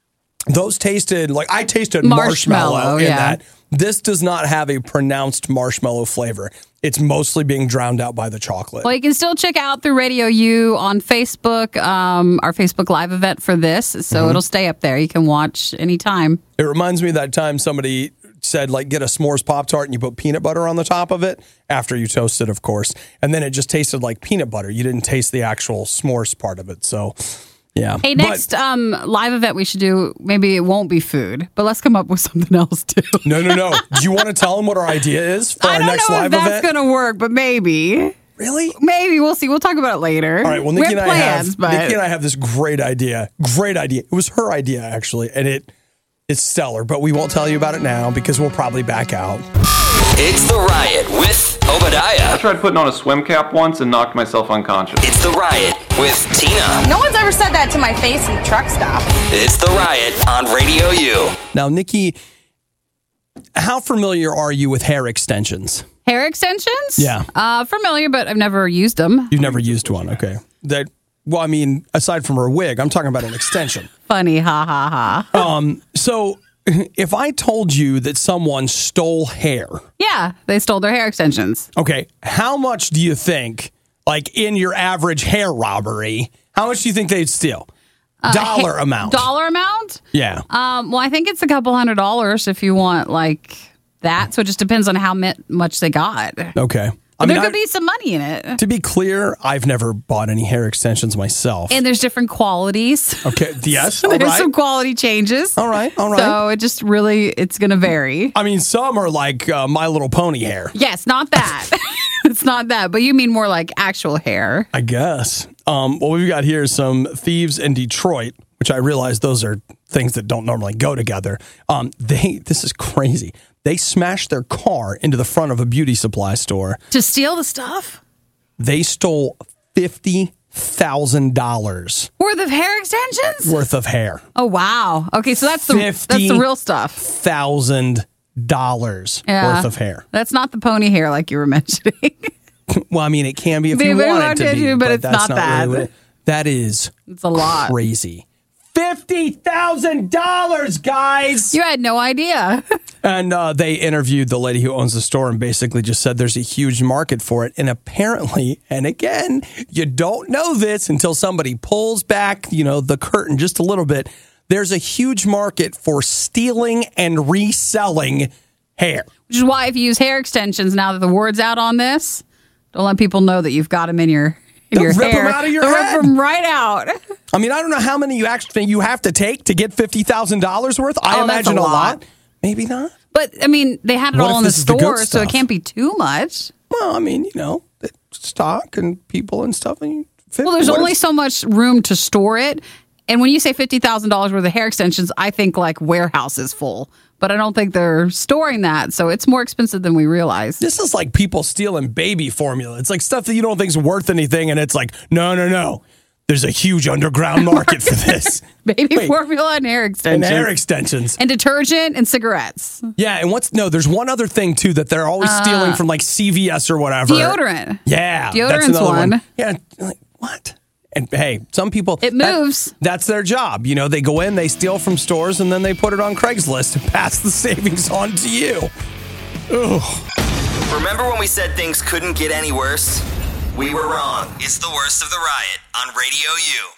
those tasted like I tasted marshmallow, Marshmallow, in yeah. that. This does not have a pronounced marshmallow flavor. It's mostly being drowned out by the chocolate. Well, you can still check out through Radio U on Facebook, um, our Facebook Live event for this. So Mm-hmm. it'll stay up there. You can watch anytime. It reminds me of that time somebody said, like, get a s'mores Pop-Tart and you put peanut butter on the top of it after you toast it, of course. And then it just tasted like peanut butter. You didn't taste the actual s'mores part of it. So, yeah. Hey, But- next um, live event we should do, maybe it won't be food, but let's come up with something else too. No, no, no. Do you want to tell them what our idea is for I our don't next know live if that's event? going to work, but maybe. Really? Maybe. We'll see. We'll talk about it later. All right. Well, we Nikki have and I plans, have but Nikki and I have this great idea. Great idea. It was her idea actually, and it it's stellar. But we won't tell you about it now because we'll probably back out. It's The Riot with Obadiah. I tried putting on a swim cap once and knocked myself unconscious. It's The Riot with Tina. No one's ever said that to my face in the truck stop. It's The Riot on Radio U. Now, Nikki, how familiar are you with hair extensions? hair extensions? Yeah. Uh, familiar, but I've never used them. You've never used one, okay? That well, I mean, aside from her wig, I'm talking about an extension. Funny, ha ha ha. Um, so if I told you that someone stole hair, Yeah, they stole their hair extensions. okay, how much do you think, like in your average hair robbery, how much do you think they'd steal? Dollar Ha- amount. Dollar amount? Yeah. Um, well, I think it's a couple hundred dollars if you want like that. So it just depends on how mi- much they got. Okay. I there mean, could I- be some money in it. to be clear, I've never bought any hair extensions myself. And there's different qualities. Okay. Yes. All There's right. some quality changes. All right. All right. So it just really, it's going to vary. I mean, some are like uh, My Little Pony hair. Yes, not that. It's not that. But you mean more like actual hair. I guess. Um, what we've got here is some thieves in Detroit, which I realize those are things that don't normally go together. Um, they this is crazy. They smashed their car into the front of a beauty supply store. To steal the stuff? They stole fifty thousand dollars Worth of hair extensions? worth of hair. Oh, wow. Okay, so that's the that's fifty the real stuff. Thousand dollars Yeah. worth of hair. That's not the pony hair like you were mentioning. Well, I mean, it can be if Maybe you we want want it to it be, to, but it's that's not that. really what it- that is It's a lot. crazy. Fifty thousand dollars, guys. You had no idea. And uh, they interviewed the lady who owns the store and basically just said there's a huge market for it. And apparently, and again, you don't know this until somebody pulls back, you know, the curtain just a little bit. There's a huge market for stealing and reselling hair. Which is why if you use hair extensions now that the word's out on this, don't let people know that you've got them in your in your rip hair. them out of your They'll head. Rip them right out. I mean, I don't know how many you actually you have to take to get fifty thousand dollars worth. I Oh, that's imagine a a lot. lot. Maybe not. But, I mean, they had it What all if in the this is the good store, so it stuff? can't be too much. Well, I mean, you know, stock and people and stuff. And fit, Well, there's what only if- so much room to store it. And when you say fifty thousand dollars worth of hair extensions, I think like warehouses full. But I don't think they're storing that. So it's more expensive than we realize. This is like people stealing baby formula. It's like stuff that you don't think is worth anything. And it's like, no, no, no. There's a huge underground market for this. Baby Wait. formula and hair And extensions. hair extensions. And detergent and cigarettes. Yeah, and what's no? There's one other thing too that they're always Uh, stealing from like C V S or whatever. Deodorant. Yeah, that's Deodorant's another one. one. Yeah, like what? And hey, some people It moves. that- that's their job. You know, they go in, they steal from stores, and then they put it on Craigslist and pass the savings on to you. Ugh. Remember when we said things couldn't get any worse? We were wrong. It's the worst of the riot on Radio U.